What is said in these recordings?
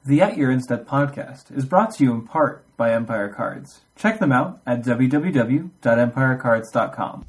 The At Your Instead podcast is brought to you in part by Empire Cards. Check them out at www.empirecards.com.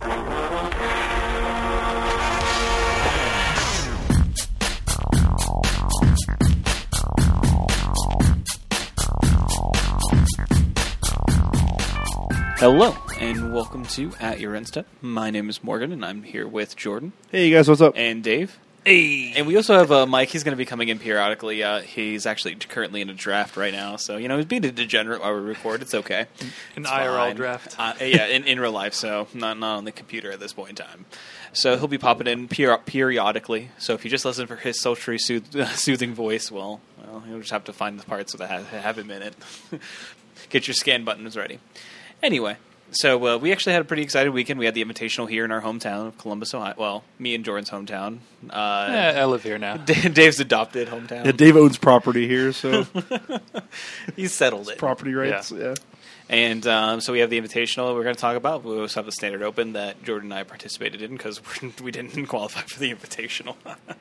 Hello, and welcome to At Your Insta. My name is Morgan, and I'm here with Jordan. Hey, you guys, what's up? And Dave. Hey. And we also have Mike. He's going to be coming in periodically. He's actually currently in a draft right now, so, he's being a degenerate while we record. It's okay. An It's IRL fine. draft. Yeah, in real life, so not on the computer at this point in time. So he'll be popping in periodically. So if you just listen for his sultry, soothing voice, well, you'll just have to find the parts that have him in it. Get your scan buttons ready. Anyway, so we actually had a pretty excited weekend. We had the Invitational here in our hometown of Columbus, Ohio. Well, me and Jordan's hometown. I live here now. Dave's adopted hometown. Yeah, Dave owns property here, so He's settled it. property rights. Yeah. And so we have the Invitational we're going to talk about. We also have the Standard Open that Jordan and I participated in because we didn't qualify for the Invitational.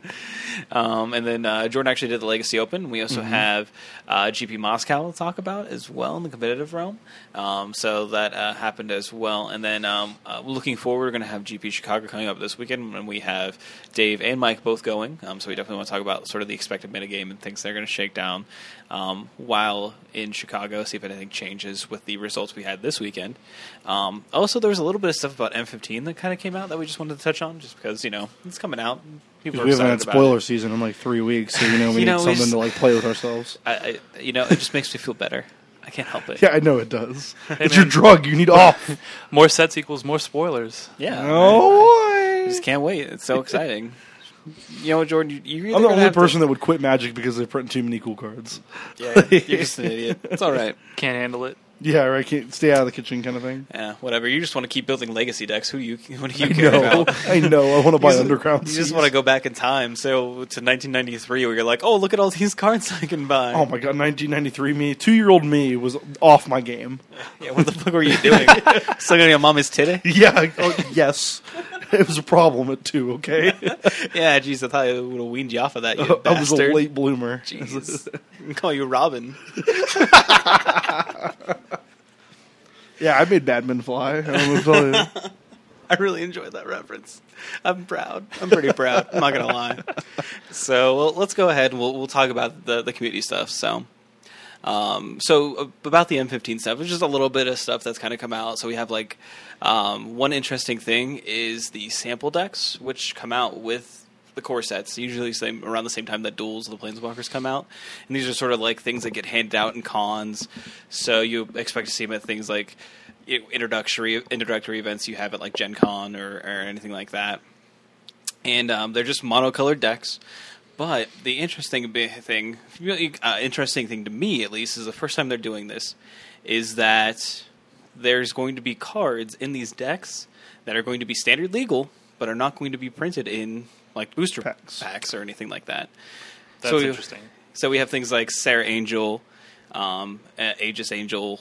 And then Jordan actually did the Legacy Open. We also have GP Moscow to talk about as well in the competitive realm. So that happened as well. And then looking forward, we're going to have GP Chicago coming up this weekend, and we have Dave and Mike both going. So we definitely want to talk about sort of the expected metagame and things they're going to shake down while in Chicago, see if anything changes with the results we had this weekend. Also, there was a little bit of stuff about M15 that kind of came out that we just wanted to touch on, just because, it's coming out. People are We haven't had excited spoiler about it. season in like 3 weeks, so we we need something just- to play with ourselves. It just makes me feel better. I can't help it. Yeah, I know it does. It's man. your drug. You need off. More sets equals more spoilers. Yeah. Oh I boy! just can't wait. It's so exciting. Jordan, you're I'm the only person that would quit Magic because they're printing too many cool cards. Yeah, you're just an idiot. It's all right. Can't handle it. Yeah, right. Can't stay out of the kitchen, kind of thing. Yeah, whatever. You just want to keep building legacy decks. What do you I care know. about? I know. I want to buy You just- Underground. You just want to go back in time, so to 1993, where you're like, oh, look at all these cards I can buy. Oh my god, 1993 me, 2-year-old me was off my game. Yeah, what the fuck were you doing? Sucking on your mama's titty? Yeah. Yes. It was a problem at 2. Okay. Yeah, jeez, I thought I would have weaned you off of that. You I was a bastard. late bloomer. Jeez, I can call you Robin. Yeah, I made Badman fly. I don't know what to tell you. I really enjoyed that reference. I'm proud. I'm pretty proud. I'm not gonna lie. So let's go ahead and we'll talk about the community stuff. So about the M15 stuff, there's just a little bit of stuff that's kind of come out. So we have one interesting thing is the sample decks, which come out with the core sets, usually around the same time that Duels of the Planeswalkers come out. And these are sort of like things that get handed out in cons. So you expect to see them at things like introductory events you have at like Gen Con or anything like that. And they're just monocolored decks. But the interesting thing to me at least, is the first time they're doing this, is that there's going to be cards in these decks that are going to be standard legal, but are not going to be printed in like booster packs or anything like that. That's interesting. So we have things like Sarah Angel, Aegis Angel,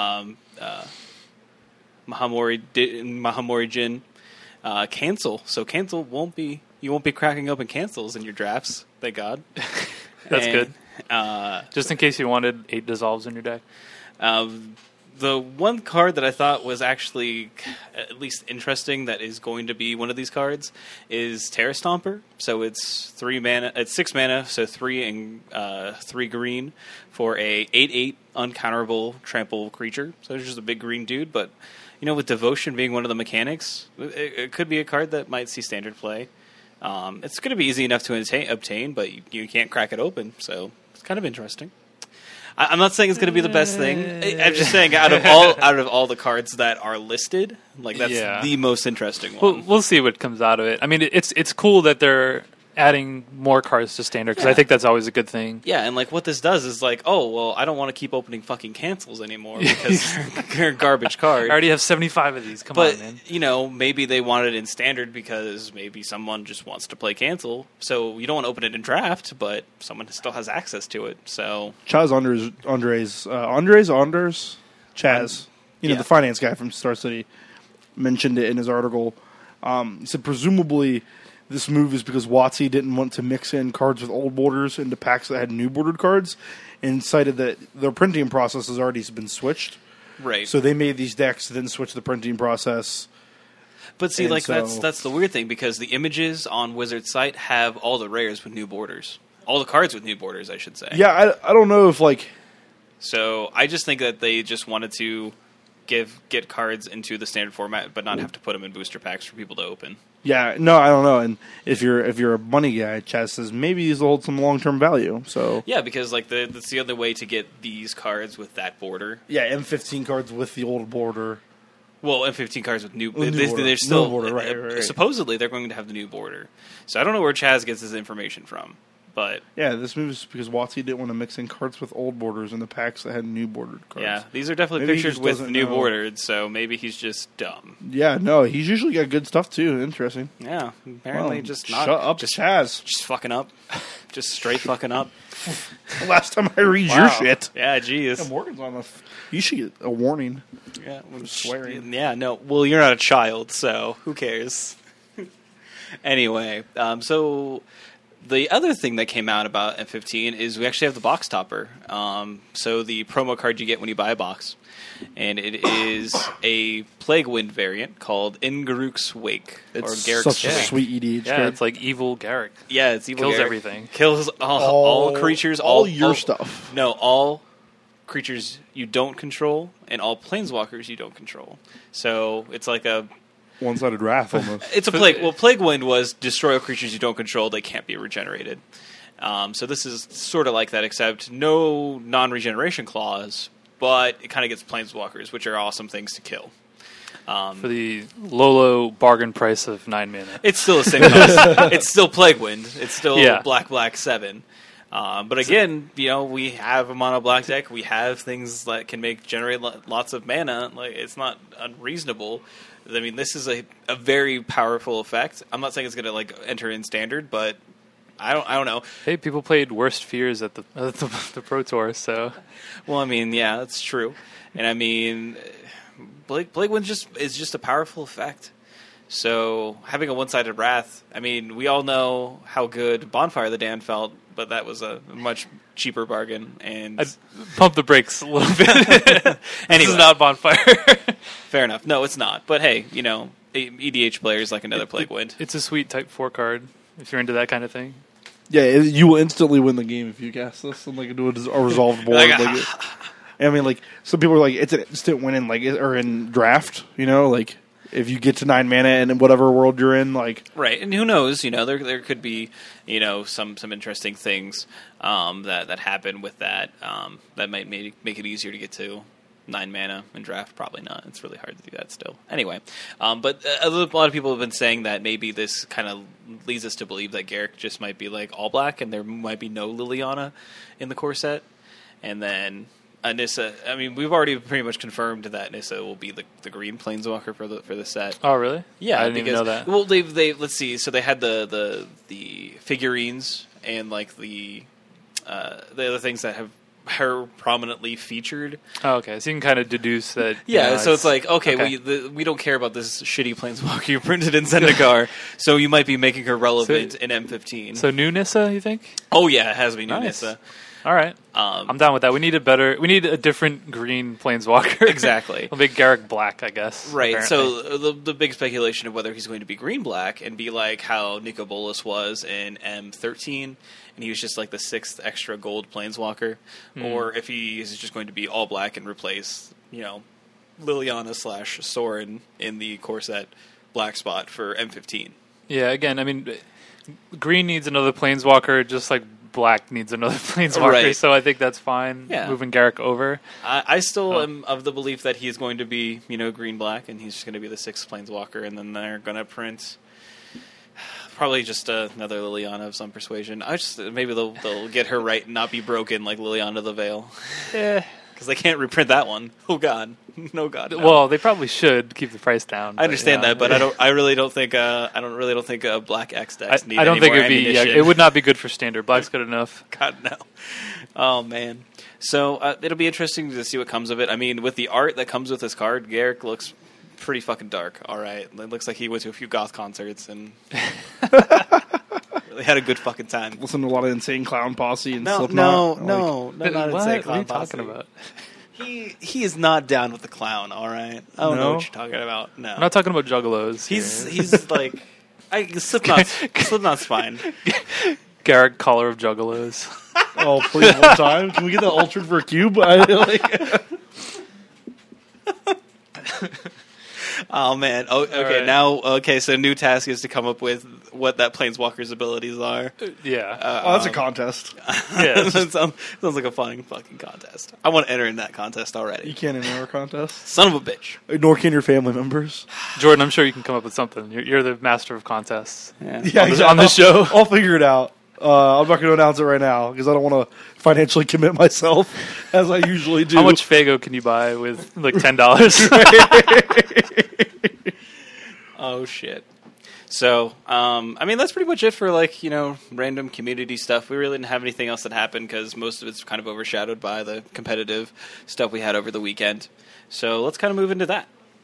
Mahamori Jin, Cancel. So Cancel you won't be cracking open cancels in your drafts, thank God. That's good. Uh, Just in case you wanted 8 dissolves in your deck. the one card that I thought was actually at least interesting that is going to be one of these cards is Terra Stomper. So it's 3 mana, it's 6 mana, so 3 and 3 green for a 8/8 uncounterable trample creature. So it's just a big green dude, but with Devotion being one of the mechanics, it could be a card that might see standard play. It's going to be easy enough to obtain, but you can't crack it open, so it's kind of interesting. I'm not saying it's going to be the best thing. I'm just saying out of all the cards that are listed, that's the most interesting one. We'll see what comes out of it. I mean, it's cool that they're adding more cards to standard because I think that's always a good thing. Yeah, and what this does is I don't want to keep opening fucking cancels anymore because they're a garbage card. I already have 75 of these. Come on, man. Maybe they want it in standard because maybe someone just wants to play cancel. So you don't want to open it in draft, but someone still has access to it. So Chaz Andres, Chaz, the finance guy from Star City, mentioned it in his article. He said presumably this move is because WotC didn't want to mix in cards with old borders into packs that had new bordered cards, and cited that their printing process has already been switched. Right. So they made these decks, then switch the printing process. But see, And like so- that's the weird thing, because the images on Wizard's site have all the rares with new borders, all the cards with new borders, I should say. Yeah, I don't know if like So I just think that they just wanted to get cards into the standard format, but not have to put them in booster packs for people to open. yeah, no, I don't know. And if you're a money guy, Chaz says maybe these will hold some long term value. So Yeah, because like that's the other way to get these cards with that border. yeah, M15 cards with the old border. Well, M15 cards with new. With new border. They're still New border, right. supposedly they're going to have the new border. So I don't know where Chaz gets his information from, but Yeah, this move is because WotC didn't want to mix in cards with old borders in the packs that had new bordered cards. yeah, these are definitely Maybe he pictures just with doesn't new know. bordered. So maybe he's just dumb. Yeah, no, he's usually got good stuff too. Interesting. Yeah, apparently Well, just not. shut up, just Chaz. just fucking up, just straight fucking up. Last time I read your Wow. shit. Yeah, geez. Yeah, Morgan's on you should get a warning. Yeah, I'm swearing. Yeah, no. Well, you're not a child, so who cares? Anyway, so the other thing that came out about M15 is we actually have the box topper. So the promo card you get when you buy a box, and it is a Plague Wind variant called Ingaruk's Wake or It's Garrick's such a Wake. sweet EDH Yeah, card. it's like evil Garrick. Yeah, it's evil. Kills Garrick. everything. Kills all creatures. all your stuff. No, all creatures you don't control, and all planeswalkers you don't control. So it's like a One-sided wrath almost. it's a plague. Well, Plague Wind was destroy all creatures you don't control; they can't be regenerated. So this is sort of like that, except no non-regeneration clause, but it kind of gets planeswalkers, which are awesome things to kill. For the low bargain price of 9 mana. It's still the same cost. It's still Plague Wind. It's still Yeah. black 7. But again, we have a mono black deck. We have things that can generate lots of mana. Like, it's not unreasonable. I mean, this is a very powerful effect. I'm not saying it's going to enter in standard, but I don't know. Hey, people played Worst Fears at the Pro Tour, so Well, I mean, yeah, that's true. And I mean, Plague Wind is just a powerful effect. So having a one-sided wrath, I mean, we all know how good Bonfire of the Damned felt, but that was a much cheaper bargain. And I'd pump the brakes a little bit. This Anyway. is not Bonfire. fair enough. No, it's not. But hey, EDH players like another Plague Wind. It's a sweet Type 4 card, if you're into that kind of thing. Yeah, you will instantly win the game if you cast this and do a resolved board. I mean, some people are like, it's an instant win or in draft. If you get to 9 mana in whatever world you're in, Right, and who knows? There could be some interesting things that happen with that that might make it easier to get to 9 mana in draft. Probably not. It's really hard to do that still. Anyway, but a lot of people have been saying that maybe this kind of leads us to believe that Garrick just might be all black, and there might be no Liliana in the core set, and then. Nissa, I mean, we've already pretty much confirmed that Nissa will be the green planeswalker for the set. Oh, really? Yeah, I didn't even know that. Well, they let's see. So they had the figurines and the other things that have her prominently featured. Oh, okay. So you can kind of deduce that. Yeah, so it's okay. okay. We don't care about this shitty planeswalker you printed in Zendikar, so you might be making her relevant in M15. So new Nissa, you think? Oh yeah, it has to be new Nice. Nissa. All right. I'm down with that. We need a different green planeswalker. Exactly. We'll make Garrick black, I guess. Right, apparently. so the big speculation of whether he's going to be green-black and be like how Nico Bolas was in M13, and he was just the 6th extra gold planeswalker, or if he is just going to be all black and replace, Liliana / Sorin in the core set black spot for M15. Yeah, again, I mean, green needs another planeswalker, just like black needs another planeswalker, Right. so I think that's fine. Yeah. Moving Garrick over. I still am of the belief that he's going to be, green-black, and he's just going to be the 6th planeswalker, and then they're going to print probably just another Liliana of some persuasion. Maybe they'll get her right and not be broken like Liliana the Veil. Yeah. Because they can't reprint that one. Oh God, no God. No. Well, they probably should keep the price down. I understand yeah. that, but I really don't think Black X decks need. I don't any think more it'd be. Yeah, ammunition. it would not be good for standard. Black's good enough. God no. Oh man. So it'll be interesting to see what comes of it. I mean, with the art that comes with this card, Garrick looks pretty fucking dark. All right, it looks like he went to a few goth concerts and really had a good fucking time. Listen to a lot of Insane Clown Posse and No, Slipknot. not What? Insane What are Clown you Posse. talking about? He is not down with the clown. All right, I don't know No? what you're talking about. No, I'm not talking about juggalos. he's like Slipknot's fine. Garrett Collar of juggalos. Oh, please, one time. Can we get that altered for a cube? Oh man. Oh, okay. right. Now, okay. So new task is to come up with what that planeswalker's abilities are. Yeah. Oh, that's a contest. Yeah. That sounds like a fun fucking contest. I want to enter in that contest You already. can't enter our contest. Son of a bitch. Nor can your family members. Jordan, I'm sure you can come up with something. You're the master of contests. Yeah. Yeah, On the show. I'll figure it out. I'm not going to announce it right now because I don't want to financially commit myself as I usually do. How much Fago can you buy with like $10? Oh shit. So, I mean, that's pretty much it for like random community stuff. We really didn't have anything else that happened because most of it's kind of overshadowed by the competitive stuff we had over the weekend. So let's kind of move into that.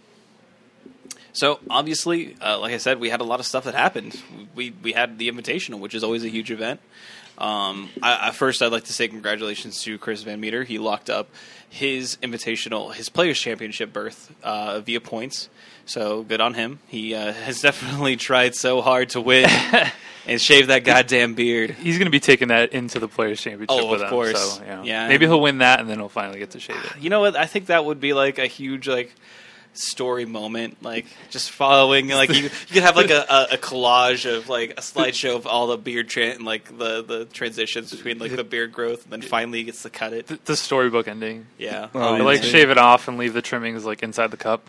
So obviously, like I said, we had a lot of stuff that happened. We had the Invitational, which is always a huge event. First, I'd like to say congratulations to Chris Van Meter. He locked up his Invitational, his Players' Championship berth via points. So good on him. He has definitely tried so hard to win and shave that goddamn beard. He's going to be taking that into the Players' Championship Oh, with of him. course. So, Yeah. Maybe he'll win that, and then he'll finally get to shave it. You know what? I think that would be like a huge story moment, like just following like you could have like a collage of like a slideshow of all the beard and like the transitions between like the beard growth, and then finally he gets to cut it. The storybook ending. Yeah. Oh, They, like insane. shave it off and leave the trimmings like inside the cup.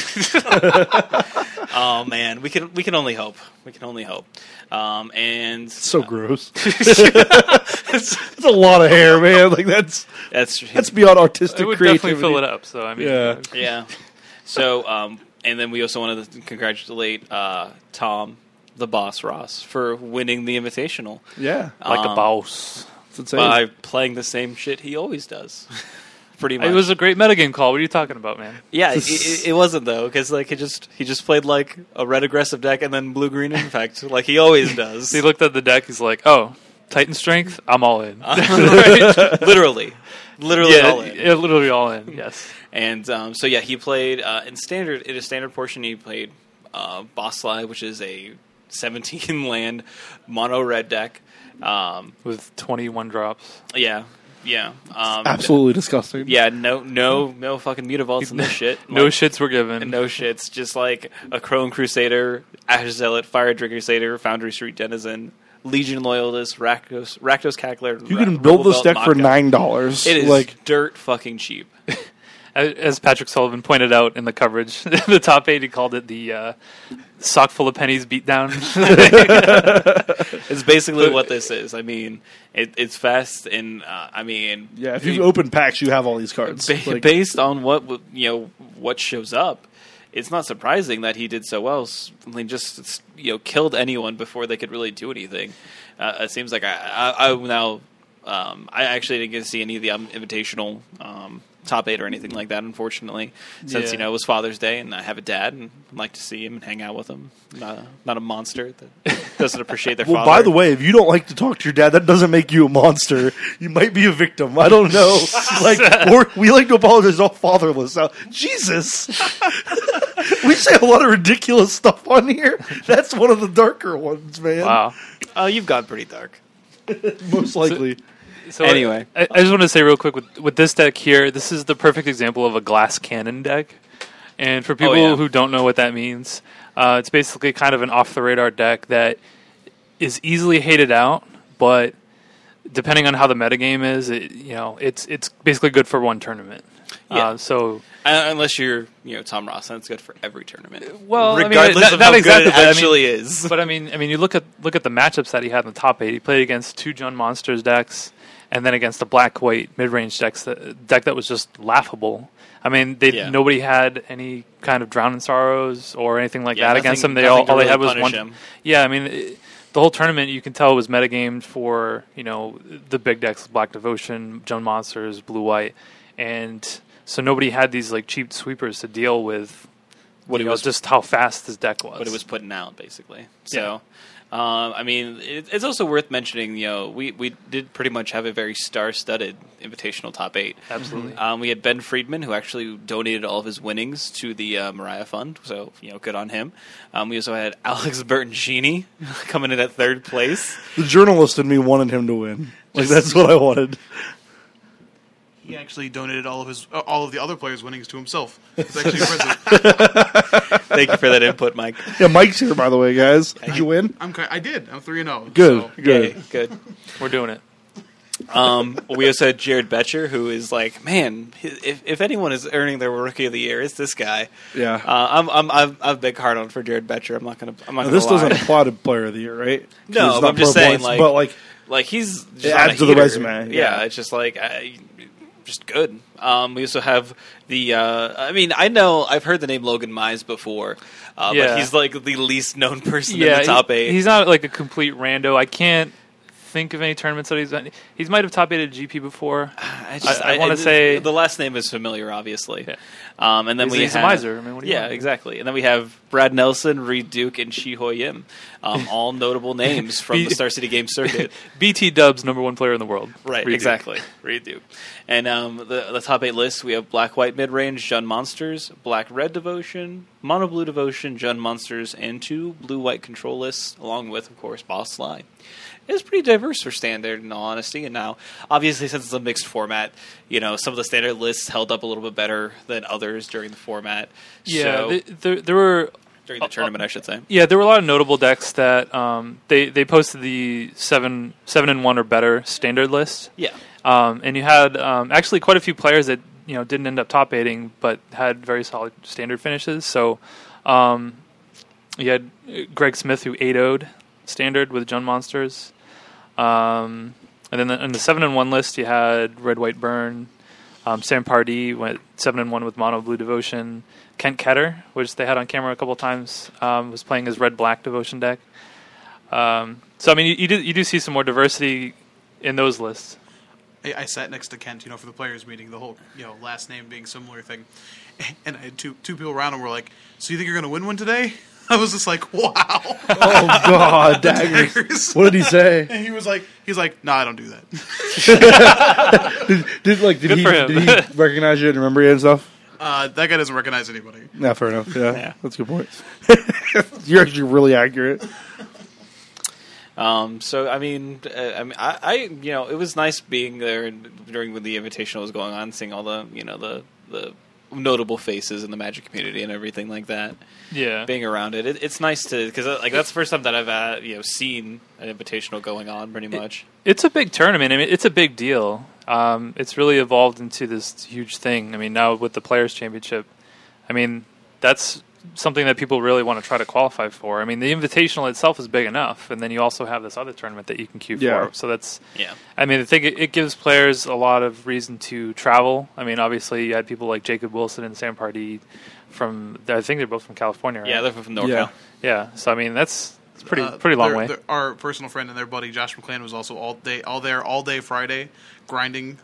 Oh man, we can only hope. We can only hope. And So gross. It's a lot of hair, man. Like that's beyond artistic It would creativity. definitely fill it up. So I mean, Yeah. yeah. So and then we also wanted to congratulate Tom, the boss Ross, for winning the Invitational. Yeah, like a boss. it's insane. By playing the same shit he always does. Pretty much. It was a great metagame call. What are you talking about, man? Yeah, it wasn't though, because like he just played like a red aggressive deck and then blue green infect, like he always does. He looked at the deck. He's like, "Oh, Titan strength. I'm all in." literally all in. Yeah, literally all in. Yes. And so yeah, he played in a standard portion. He played Boss Slide, which is a 17 land mono red deck. With 21 drops. Yeah. Absolutely disgusting. Yeah, no fucking Mutavaults in this shit. No Like, shits were given. no shits. Just like a Crone Crusader, Ash Zealot, Fire Drinker Crusader, Foundry Street Denizen, Legion Loyalist, Rakdos Cackler. You can build this deck for $9. It is like dirt fucking cheap. As Patrick Sullivan pointed out in the coverage, the top 8, he called it the sock full of pennies beatdown. It's basically what this is. I mean, it's fast, and I mean, yeah. If you open packs, you have all these cards. Like, based on what shows up, it's not surprising that he did so well. I mean, just killed anyone before they could really do anything. It seems like I now I actually didn't get to see any of the Invitational top 8 or anything like that, unfortunately, since Yeah. it was Father's Day and I have a dad and I'd like to see him and hang out with him. Not a monster that doesn't appreciate their well, father. by the way, if you don't like to talk to your dad, that doesn't make you a monster. You might be a victim. I don't know. Or we like to apologize all fatherless. Now, Jesus, we say a lot of ridiculous stuff on here. That's one of the darker ones, man. Wow. You've gone pretty dark. Most likely. So Anyway. I just want to say real quick with this deck here, this is the perfect example of a glass cannon deck. And for people who don't know what that means, it's basically kind of an off-the-radar deck that is easily hated out, but depending on how the metagame is, it's basically good for one tournament. Yeah. Unless you're Tom Ross, and it's good for every tournament. Well, regardless of not how exactly, good it but actually is. But I mean, you look at the matchups that he had in the top 8. He played against 2 Jund Monsters decks, and then against the black-white mid-range deck that was just laughable. I mean, nobody had any kind of Drown in Sorrows or anything like that against them. All they had was one. Him. Yeah, I mean, the whole tournament you can tell was metagamed for the big decks, Black Devotion, Jund Monsters, Blue-White, and so nobody had these like cheap sweepers to deal with what he was just how fast this deck was. what it was putting out, basically. So, I mean, it's also worth mentioning. We did pretty much have a very star-studded Invitational top 8. Absolutely. We had Ben Friedman, who actually donated all of his winnings to the Mariah Fund. So, good on him. We also had Alex Bertoncini coming in at 3rd place. The journalist in me wanted him to win. That's what I wanted. He actually donated all of the other players' winnings to himself. It's actually impressive. Thank you for that input, Mike. Yeah, Mike's here, by the way, guys. Did you win? I did. I'm 3-0. Good, So. good. Yay, good. We're doing it. We also had Jared Betcher, who is like, man, if anyone is earning their Rookie of the Year, it's this guy. Yeah. I'm a big hard on for Jared Betcher. I'm not gonna. This doesn't apply to Player of the Year, right? No, It's but not I'm just pro saying, points, like he's just it not adds a to the heater. resume, yeah. It's just like just good. We also have the. I mean, I know I've heard the name Logan Mize before, but he's like the least known person in the top 8. He's not like a complete rando. I can't think of any tournaments that he's done. He might have top 8 at GP before. I want to say the last name is familiar, obviously. Yeah. And then he's a miser. I mean, what do you want? Exactly. And then we have Brad Nelson, Reed Duke, and Shi Ho Yim, all notable names from the Star City Games circuit. BT Dub's #1 player in the world. Right, Reed exactly. Reed Duke. And the top 8 list, we have Black White Midrange, Jund Monsters, Black Red Devotion, Mono Blue Devotion, Jund Monsters, and 2 Blue White Control lists, along with, of course, Boss Sly. It's pretty diverse for Standard, in all honesty. And now, obviously, since it's a mixed format, some of the Standard lists held up a little bit better than others during the format. Yeah, there were during the tournament, I should say. Yeah, there were a lot of notable decks that they posted the 7-1 or better Standard list. Yeah, and you had actually quite a few players that didn't end up top 8ing, but had very solid Standard finishes. So you had Greg Smith, who 8-0'd Standard with Jund Monsters. And then in the 7-1 list, you had Red White Burn. Sam Pardee went 7-1 with Mono Blue Devotion. Kent Ketter, which they had on camera a couple of times, was playing his Red Black Devotion deck. So I mean, you do see some more diversity in those lists. I sat next to Kent, for the players meeting, the whole last name being similar thing, and I had two people around him were like, "So you think you're going to win one today?" I was just like, wow. Oh, God, daggers. What did he say? And he's like, no, I don't do that. did he recognize you and remember you and stuff? That guy doesn't recognize anybody. Yeah, fair enough. Yeah. That's a good point. You're actually really accurate. So I mean, it was nice being there during when the Invitational was going on, seeing all the notable faces in the Magic community and everything like that. Yeah, being around it, it's nice to because that's the first time that I've seen an Invitational going on. Pretty much, it's a big tournament. I mean, it's a big deal. It's really evolved into this huge thing. I mean, now with the Players Championship, I mean that's something that people really want to try to qualify for. I mean, the Invitational itself is big enough, and then you also have this other tournament that you can queue for. So that's I mean, I think it gives players a lot of reason to travel. I mean, obviously, you had people like Jacob Wilson and Sam Pardee from. I think they're both from California, right? Yeah, they're from NorCal. Yeah. So I mean, it's pretty long way. Our personal friend and their buddy Josh McClan was also all day Friday grinding.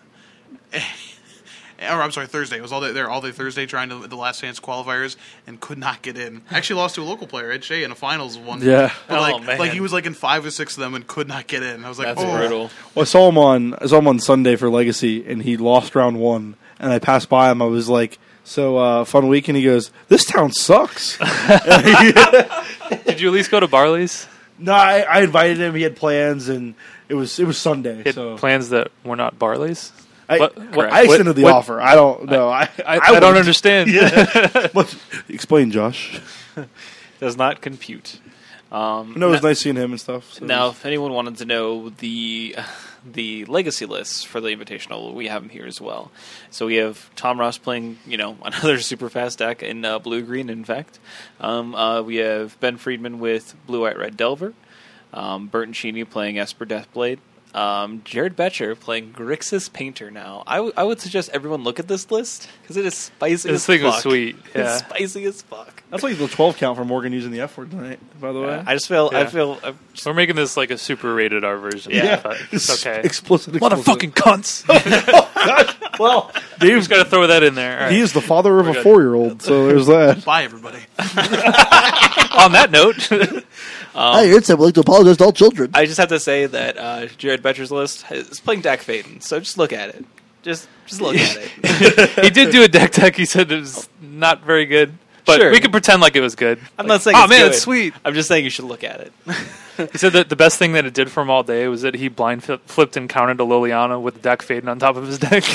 Or I'm sorry, Thursday. It was all day Thursday trying to the last chance qualifiers and could not get in. Actually lost to a local player, Ed Shea, in a finals one. Yeah. But man. he was in 5 or 6 of them and could not get in. I was like, that's brutal. Well, I saw him on Sunday for Legacy, and he lost round 1. And I passed by him. I was like, "So fun week?" And he goes, "This town sucks." Did you at least go to Barley's? No, I invited him. He had plans, and it was Sunday. He had plans that were not Barley's. I extended the offer. I don't know. I don't understand. Yeah. Explain, Josh. Does not compute. No, it was nice seeing him and stuff. So now, if anyone wanted to know the legacy lists for the Invitational, we have them here as well. So we have Tom Ross playing, another super fast deck in blue-green, in fact. We have Ben Friedman with Blue-White-Red Delver. Bertoncini playing Esper Deathblade. Jared Betcher playing Grixis Painter now. I would suggest everyone look at this list because it is spicy as fuck. This thing was sweet. Yeah. It's spicy as fuck. that's like the 12 count for Morgan using the F word tonight, by the way. I just feel... We're making this like a super rated R version. Yeah. But it's okay. Explicit. Motherfucking cunts. Oh, gosh. Well, Just got to throw that in there. All right. He is the father of a good. 4-year-old, so there's that. Bye, everybody. On that note, Hey, it's I would like to apologize to all children. I just have to say that Jared Betcher's list is playing Dak Faden, so just look at it. Just look at it. he did do a deck tech. He said it was not very good, but Sure. we could pretend like it was good. I'm not saying oh it's man, good. it's sweet. I'm just saying you should look at it. He said that the best thing that it did for him all day was that he blind flipped and counted a Liliana with Dak Faden on top of his deck.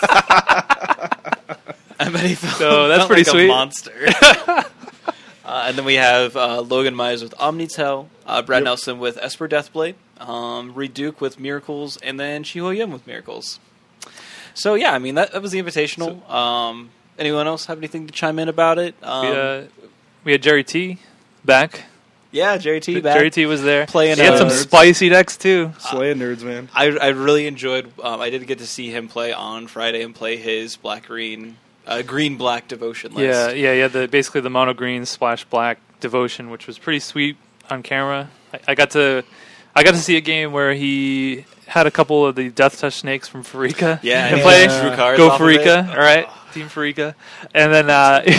I bet he felt, So that's felt pretty like sweet. a monster. And then we have Logan Myers with Omnitel, Brad Nelson with Esper Deathblade, Reed Duke with Miracles, and then Shiho Yim with Miracles. So yeah, I mean that was the invitational. Anyone else have anything to chime in about it? We had Jerry T back. Yeah, Jerry T back. Jerry T was there. Playing, he had some nerds. spicy decks too. Slaying nerds, man. I really enjoyed. I did get to see him play on Friday and play his green black devotion list. Yeah. Basically the mono green splash black devotion, which was pretty sweet on camera. I got to see a game where he had a couple of the Death Touch snakes from Farika. Yeah, and and play. drew cards Go off of Farika! it. All right, Team Farika, and then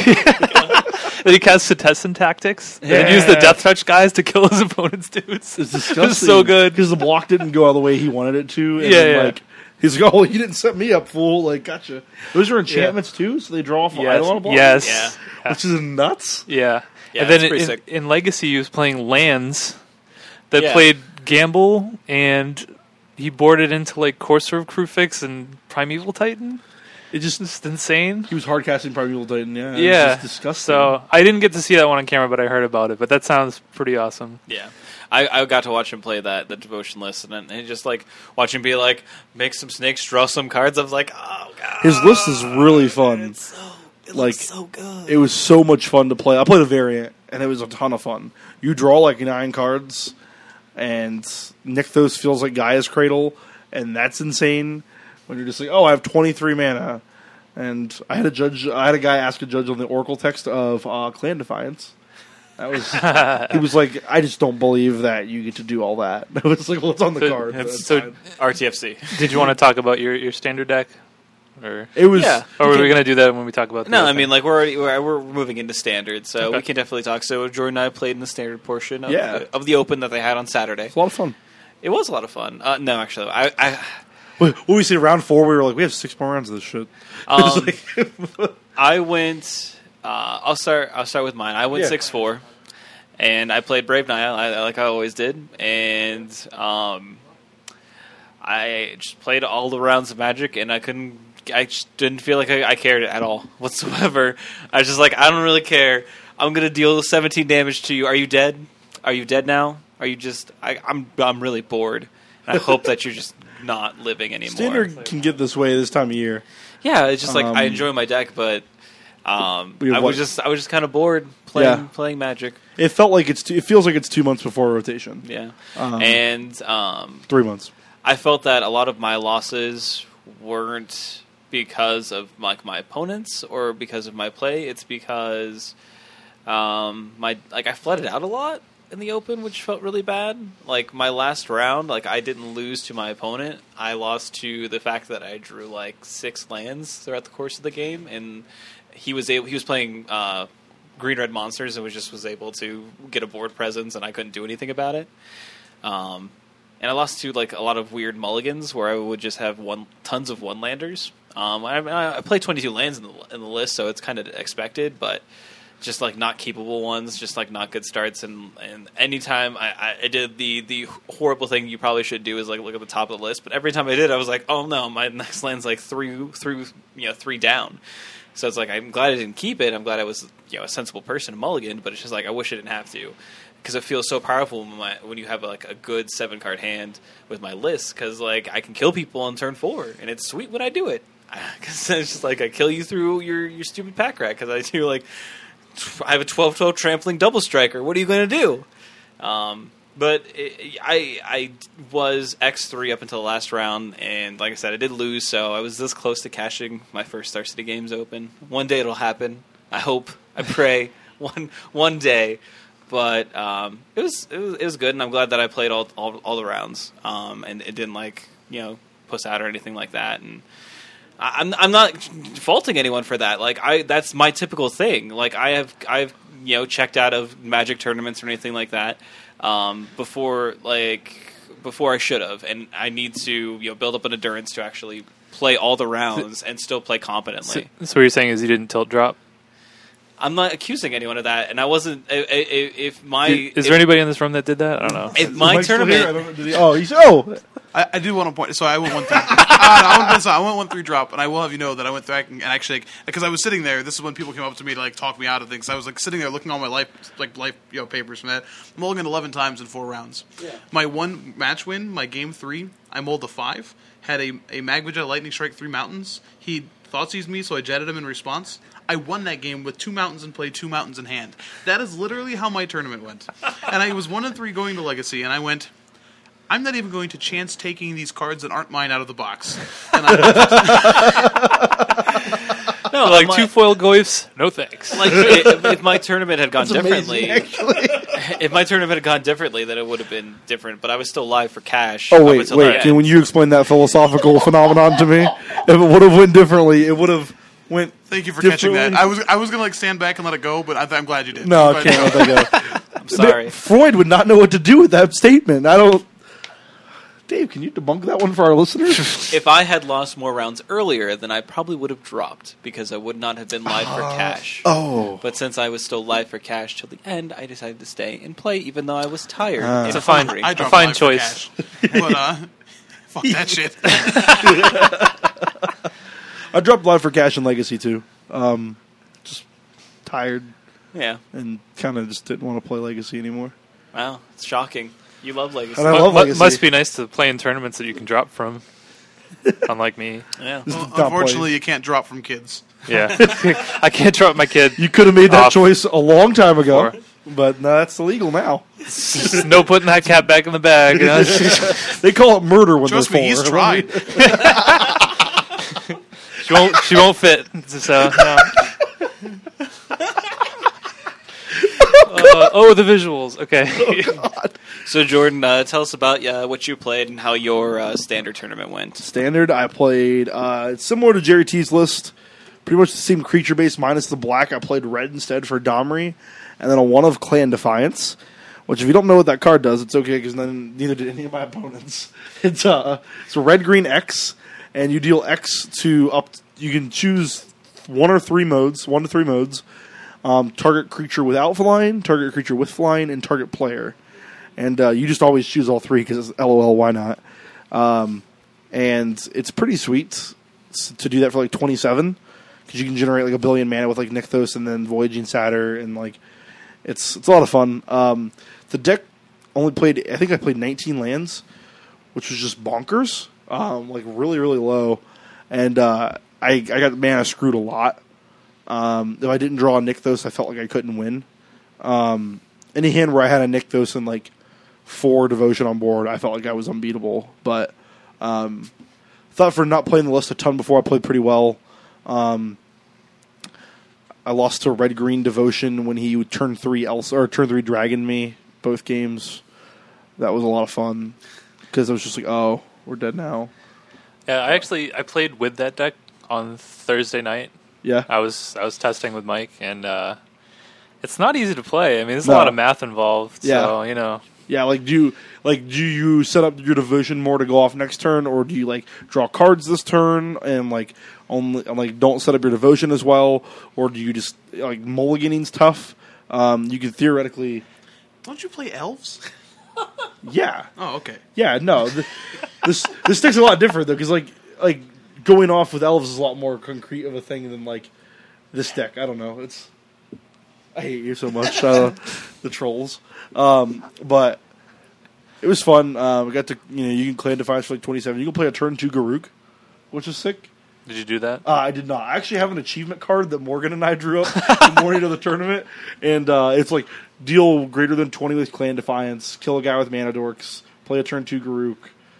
then he cast Setessan Tactics and used the Death Touch guys to kill his opponent's dudes. It's disgusting. It was so good. Because the block didn't go all the way he wanted it to. And Yeah, then, yeah. like, he's like, oh, you didn't set me up, fool. Like, gotcha. Those are enchantments, too, so they draw off idle on a block? Yes. Yeah. Which is nuts. Yeah. Yeah, And then it's pretty sick. in Legacy, he was playing lands that Yeah. played Gamble, and he boarded into like Courser of Crewfix and Primeval Titan. It It's just insane. He was hard casting Primeval Titan, yeah. Yeah. It's just disgusting. So I didn't get to see that one on camera, but I heard about it. But that sounds pretty awesome. Yeah. I got to watch him play the devotion list, and just like watch him be like, make some snakes, draw some cards. I was like, oh god, his list is really fun. it like, looks so good. It was so much fun to play. I played a variant, and it was a ton of fun. You draw like 9 cards, and Nykthos feels like Gaia's Cradle, and that's insane. When you're just like, oh, I have 23 mana, and I had a guy ask a judge on the Oracle text of Clan Defiance. That was he was like, I just don't believe that you get to do all that. I was like, well, it's on the card. but it's So fine. RTFC. did you want to talk about your standard deck, or It was Yeah. or were we going to do that when we talk about? the No, other I mean thing? like we're moving into standard, so Okay. we can definitely talk. So Jordan and I played in the standard portion of, Yeah. of the Open that they had on Saturday. a lot of fun. It was a lot of fun. No, actually, I What we see round 4, we were like, we have 6 more rounds of this shit. I went. I'll start with mine. I went Yeah. 6-4, and I played Brave Nile, like I always did, and I just played all the rounds of Magic, and I just didn't feel like I cared at all whatsoever. I was just like, I don't really care. I'm gonna deal 17 damage to you. Are you dead? Are you dead now? Are you just? I'm really bored. And I hope that you're just not living anymore. Standard can get this way this time of year. Yeah, it's just like I enjoy my deck, but I was just kind of bored playing Magic. It felt like it feels like it's 2 months before rotation. Yeah, Um, and 3 months. I felt that a lot of my losses weren't because of like my opponents or because of my play. It's because I flooded out a lot in the Open, which felt really bad. Like my last round, like I didn't lose to my opponent. I lost to the fact that I drew like 6 lands throughout the course of the game, and he was playing green red monsters and was able to get a board presence, and I couldn't do anything about it. And I lost to like a lot of weird mulligans where I would just have tons of one landers. I played 22 lands in the list, so it's kind of expected, but just like not keepable ones, just like not good starts. And anytime I did the horrible thing you probably should do is like look at the top of the list. But every time I did, I was like, oh no, my next land's like three down. So it's like I'm glad I didn't keep it. I'm glad I was a sensible person, mulligan. But it's just like I wish I didn't have to, because it feels so powerful when you have like a good 7-card hand with my list. Because like I can kill people on turn 4, and it's sweet when I do it. Because it's just like I kill you through your stupid pack rat. Because I do like I have a 12/12 trampling double striker. What are you going to do? But I was X3 up until the last round, and like I said, I did lose, so I was this close to cashing my first Star City Games Open. One day it'll happen. I hope. I pray. one day. But it was good, and I'm glad that I played all the rounds, and it didn't puss out or anything like that. And I'm not faulting anyone for that. Like that's my typical thing. Like I've checked out of Magic tournaments or anything like that before I should have, and I need to build up an endurance to actually play all the rounds and still play competently. So what you're saying is you didn't tilt drop? I'm not accusing anyone of that, and I wasn't. Is there anybody in this room that did that? I don't know. If my tournament, I do want to point. So I went 1-3. I went 1-3 drop, and I will have you know that I went back and actually because I was sitting there. This is when people came up to me to like talk me out of things. I was like sitting there looking at all my life papers from that. I'm mulliganed 11 times in 4 rounds. Yeah. My one match win, my game 3, I mulled a 5. Had a Magmajet Lightning Strike 3 mountains. He Thoughtseize me, so I jetted him in response. I won that game with 2 mountains and played 2 mountains in hand. That is literally how my tournament went. And I was 1-3 going to Legacy, and I went, I'm not even going to chance taking these cards that aren't mine out of the box. And no, like 2 foil Goyfs, no thanks. Like if my tournament had gone differently, if my tournament had gone differently, then it would have been different. But I was still live for cash. Oh wait! Can you explain that philosophical phenomenon to me? If it would have went differently, it would have went. Thank you for catching that. I was gonna like stand back and let it go, but I'm glad you did. No, I can't let that go. I'm sorry. Freud would not know what to do with that statement. I don't. Dave, can you debunk that one for our listeners? If I had lost more rounds earlier, then I probably would have dropped because I would not have been live for cash. Oh. But since I was still live for cash till the end, I decided to stay and play even though I was tired. It's a fine choice. But fuck that shit. I dropped live for cash in Legacy too. Just tired. Yeah. And kind of just didn't want to play Legacy anymore. Wow, it's shocking. You love Legacy. And I love Legacy. Must be nice to play in tournaments that you can drop from. Unlike me. Yeah. Well, unfortunately, you can't drop from kids. Yeah. I can't drop my kid. You could have made that choice a long time ago. But no, that's illegal now. No putting that cat back in the bag. You know? They call it murder when Trust they're me, he's tried. She won't fit. So no. The visuals. Okay. Oh, So Jordan, tell us about what you played and how your standard tournament went. Standard, I played similar to Jerry T's list, pretty much the same creature base minus the black. I played red instead for Domri, and then a 1 of Clan Defiance. Which, if you don't know what that card does, it's okay because then neither did any of my opponents. It's a red green X, and you deal X to up. You can choose 1 to 3 modes. Target creature without flying, target creature with flying, and target player. And you just always choose all 3 because it's LOL, why not? And it's pretty sweet to do that for like 27 because you can generate like a billion mana with like Nykthos and then Voyaging Satyr, and like it's a lot of fun. The deck only played, I think I played 19 lands, which was just bonkers, like really, really low. And I got mana screwed a lot. If I didn't draw a Nykthos, I felt like I couldn't win. Any hand where I had a Nykthos and like 4 Devotion on board, I felt like I was unbeatable. But thought for not playing the list a ton before, I played pretty well. I lost to Red Green Devotion when he would turn 3 Dragon me both games. That was a lot of fun because I was just like, oh, we're dead now. Yeah, I played with that deck on Thursday night. Yeah, I was testing with Mike, and it's not easy to play. I mean, there's a lot of math involved. Yeah. So you know. Yeah, do you set up your Devotion more to go off next turn, or do you like draw cards this turn and like only don't set up your Devotion as well, or do you just like mulliganing's tough? You could theoretically. Don't you play elves? Yeah. Oh, okay. Yeah, no. This deck's a lot different though, because like going off with elves is a lot more concrete of a thing than like this deck. I don't know. I hate you so much, the trolls. But it was fun. We got to you can Clan Defiance for like 27. You can play a turn 2 Garruk, which is sick. Did you do that? I did not. I actually have an achievement card that Morgan and I drew up the morning of the tournament, and it's like deal greater than 20 with Clan Defiance, kill a guy with Mana Dorks, play a turn 2 Garruk.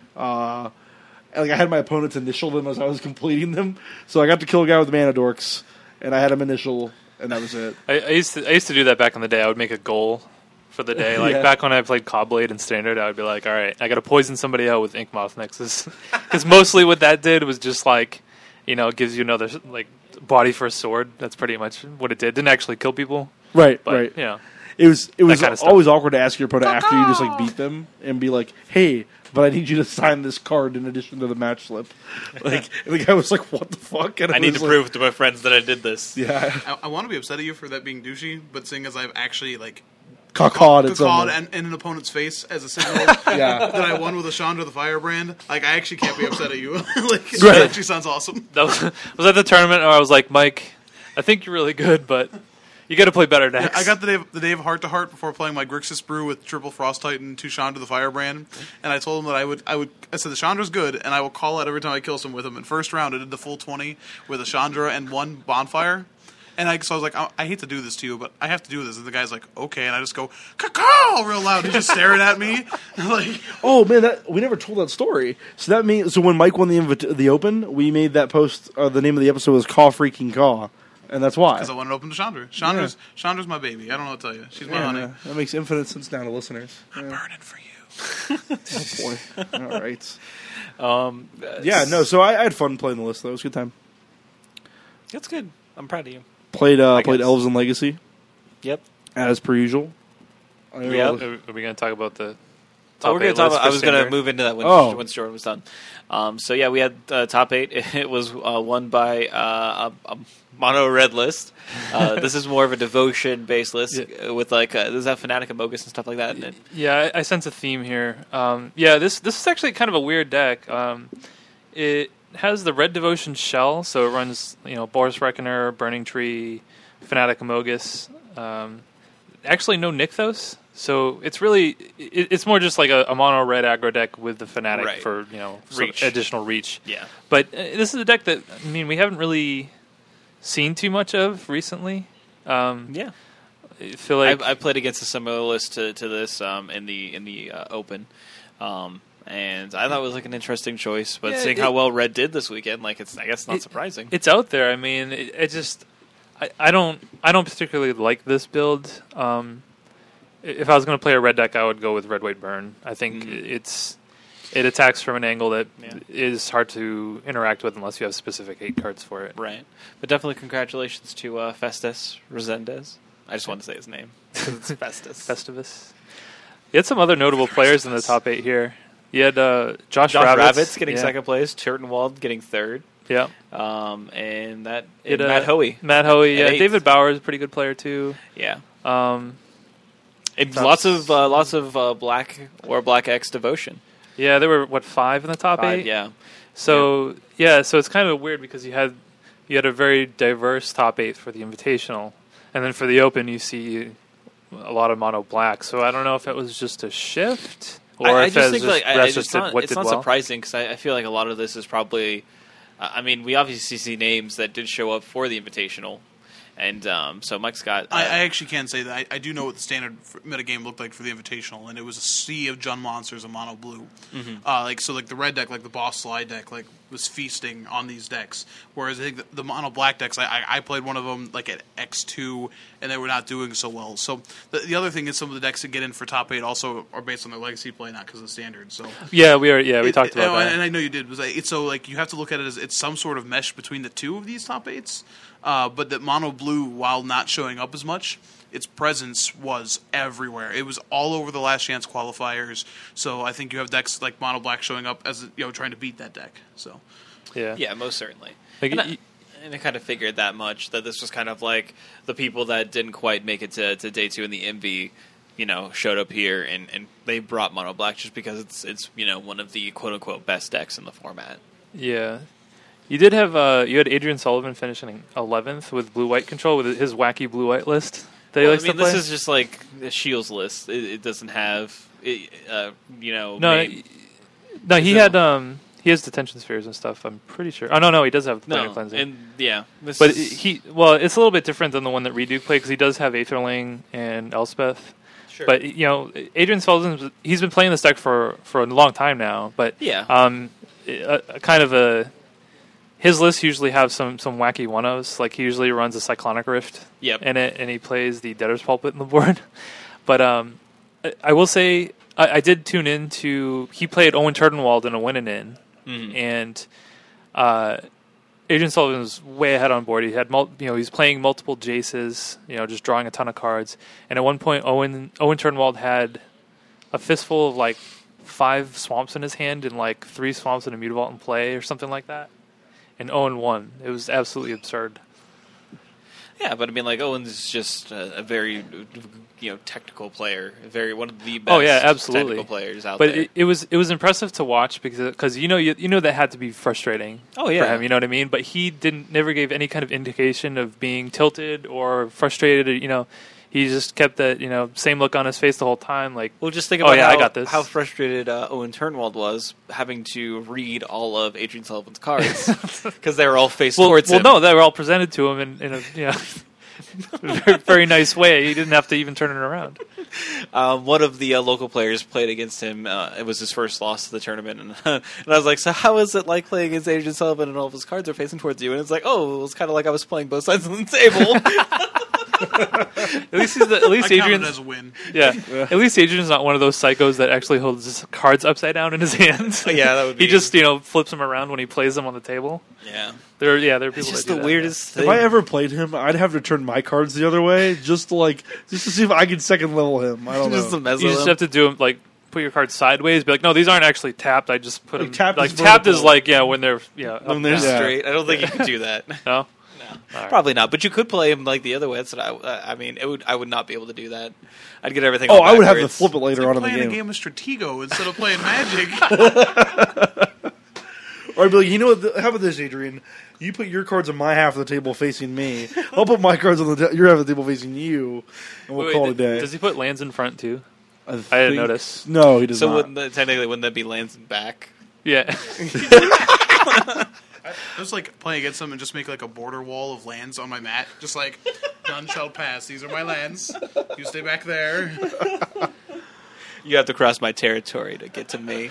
I had my opponents initial them as I was completing them, so I got to kill a guy with Mana Dorks, and I had him initial, and that was it. I used to do that back in the day. I would make a goal for the day. Like back when I played Cobblade and Standard, I would be like, all right, I got to poison somebody out with Inkmoth Nexus. Because mostly what that did was just like, it gives you another like body for a sword. That's pretty much what it did. Didn't actually kill people. Right, But, right. Yeah. It was kind of stuff. always awkward to ask your opponent after you just like beat them and be like, "Hey, but I need you to sign this card in addition to the match slip." Like, and the guy was like, "What the fuck?" And I need to prove to my friends that I did this. Yeah, I want to be upset at you for that being douchey, but seeing as I've actually like cawed at someone. in an opponent's face as a signal Yeah. that I won with a Chandra the Firebrand, like I actually can't be upset at you. Like Right. that actually sounds awesome. That was at the tournament, or I was like, Mike, I think you're really good, but you got to play better next. I got the day of heart to heart before playing my Grixis brew with triple Frost Titan, 2 Chandra the Firebrand, and I told him that I said the Chandra's good, and I will call out every time I kill someone with him. In first round, I did the full 20 with a Chandra and 1 Bonfire. And so I was like, I hate to do this to you, but I have to do this. And the guy's like, okay. And I just go, "Cacao!" real loud. He's just staring at me. Like, Oh man, we never told that story. So that means when Mike won the Open, we made that post. The name of the episode was "Caw Freaking Caw," and that's why. because I wanted to open to Chandra. Chandra's my baby. I don't know what to tell you. She's my honey. That makes infinite sense now to listeners. I'm burning for you. Oh boy! All right. Yeah, no. So I had fun playing the list though. It was a good time. That's good. I'm proud of you. Played guess. Elves and Legacy Yep. as per usual. Yep. Are we going to talk about the? So we're going to talk about. I was going to move into that when Jordan was done. So yeah, we had top 8. It was won by a mono red list. This is more of a devotion based list with like does that Fnatic Amogus and stuff like that in it. Yeah, I sense a theme here. This is actually kind of a weird deck. It has the Red Devotion shell, so it runs Boris Reckoner, Burning Tree, Fnatic Amogus. Actually, no Nykthos, so it's really it's more just like a mono red aggro deck with the Fnatic for Reach. additional reach. Yeah. But this is a deck that we haven't really seen too much of recently. Yeah. I feel like I played against a similar list to this in the Open. And I thought it was like an interesting choice, but seeing how well Red did this weekend, like I guess not surprising. It's out there. I mean, I don't particularly like this build. If I was going to play a red deck, I would go with Red White Burn. I think it attacks from an angle that is hard to interact with unless you have specific 8 cards for it. Right, but definitely congratulations to Festus Resendez. I just wanted to say his name. It's Festus. Festivus. You had some other notable players in the top 8 here. You had Josh Rabbits getting second place, Turtenwald getting third. Yeah. And Matt Hoey. Matt Hoey, yeah. 8th. David Bauer is a pretty good player too. Yeah. And lots of Black or Black X Devotion. Yeah, there were 5 in the top 8. Yeah. So so it's kind of weird because you had a very diverse top 8 for the Invitational, and then for the Open you see a lot of mono black. So I don't know if it was just a shift. Or it's not well. surprising because I feel like a lot of this is probably. We obviously see names that did show up for the Invitational, and so Mike Scott. I actually can say that I do know what the standard metagame looked like for the Invitational, and it was a sea of Jund monsters and mono blue. Mm-hmm. The red deck, like the Boss Slide deck, was feasting on these decks. Whereas I think the mono black decks, I played one of them like at X2, and they were not doing so well. So the other thing is some of the decks that get in for top 8 also are based on their legacy play, not because of the standard. So we talked about that, and I know you did. It's so you have to look at it as it's some sort of mesh between the two of these top 8s. But that mono blue, while not showing up as much, its presence was everywhere. It was all over the last chance qualifiers. So I think you have decks like mono black showing up as trying to beat that deck. So yeah, most certainly. Like, and I kind of figured that much, that this was kind of like the people that didn't quite make it to day 2 in the MV, showed up here and they brought mono black just because it's one of the quote unquote best decks in the format. Yeah. You did have you had Adrian Sullivan finishing 11th with blue-white control with his wacky blue-white list that he likes to play. This is just like the Shields list. It doesn't have, No, he had he has detention spheres and stuff. I'm pretty sure. Oh no, he does have planar cleansing. And it's a little bit different than the one that Redo played because he does have Aetherling and Elspeth. Sure. But Adrian Sullivan, he's been playing this deck for a long time now. But his lists usually have some wacky 1-0s. Like he usually runs a Cyclonic Rift in it, and he plays the Debtor's Pulpit in the board. But I will say I did tune in to. He played Owen Turtenwald in a win and in, and Adrian Sullivan was way ahead on board. He had he's playing multiple Jaces, just drawing a ton of cards. And at one point, Owen Turnwald had a fistful of like 5 swamps in his hand and like 3 swamps and a Mutavault in play or something like that. And Owen won. It was absolutely absurd. Yeah, but I mean, like Owen's just a very, technical player, one of the best absolutely. technical players out there. But it was impressive to watch because that had to be frustrating. Oh yeah, for him, you know what I mean. But he never gave any kind of indication of being tilted or frustrated. He just kept that same look on his face the whole time. Like, well, just think about I got this. How frustrated Owen Turnwald was having to read all of Adrian Sullivan's cards because they were all faced towards him. Well, no, they were all presented to him in a very, very nice way. He didn't have to even turn it around. One of the local players played against him. It was his first loss to the tournament, and I was like, "So how is it like playing against Adrian Sullivan and all of his cards are facing towards you?" And it's like, "Oh, it was kind of like I was playing both sides of the table." At least Adrian's as a win. Yeah. At least Adrian's not one of those psychos that actually holds his cards upside down in his hands. Yeah, that would be. He just flips them around when he plays them on the table. Yeah. There are people. It's just that do the that. weirdest thing. If I ever played him, I'd have to turn my cards the other way just to see if I could second level him. I don't know. Just to mess You with just him. have to do them put your cards sideways. Be like, no, these aren't actually tapped. I just put them tapped is tapped is vertical. when they're When they're up, down. straight. I don't think you could do that. No. No, probably not. But you could play him like the other way. I would not be able to do that. I'd get everything. I would have to flip it later on in the playing game. a game of Stratego instead of playing Magic. Or I'd be like, how about this, Adrian? You put your cards on my half of the table facing me. I'll put my cards on your half of the table facing you, and we'll call it a day. Does he put lands in front too? I didn't think- notice. No, he does So not. wouldn't that be lands back? Yeah. I was like playing against them and just make like a border wall of lands on my mat. Just like, none shall pass. These are my lands. You stay back there. You have to cross my territory to get to me.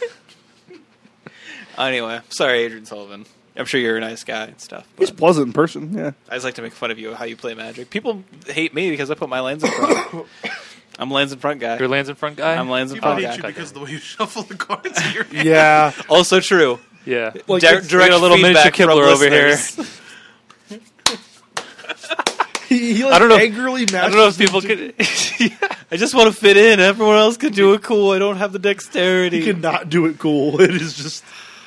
Anyway, sorry, Adrian Sullivan. I'm sure you're a nice guy and stuff. He's pleasant in person, yeah. I just like to make fun of you how you play Magic. People hate me because I put my lands in front. I'm lands in front guy. You're lands in front guy? I'm lands in People front hate guy. you because of the way you shuffle the cards in your hand. Yeah. Also true. Yeah. Like, Direct we got a little miniature feedback from Kibler over here. listeners. He I don't know. angrily matches I don't know if people into- could. I just want to fit in. Everyone else can do it cool. I don't have the dexterity. He could not do it cool. It is just...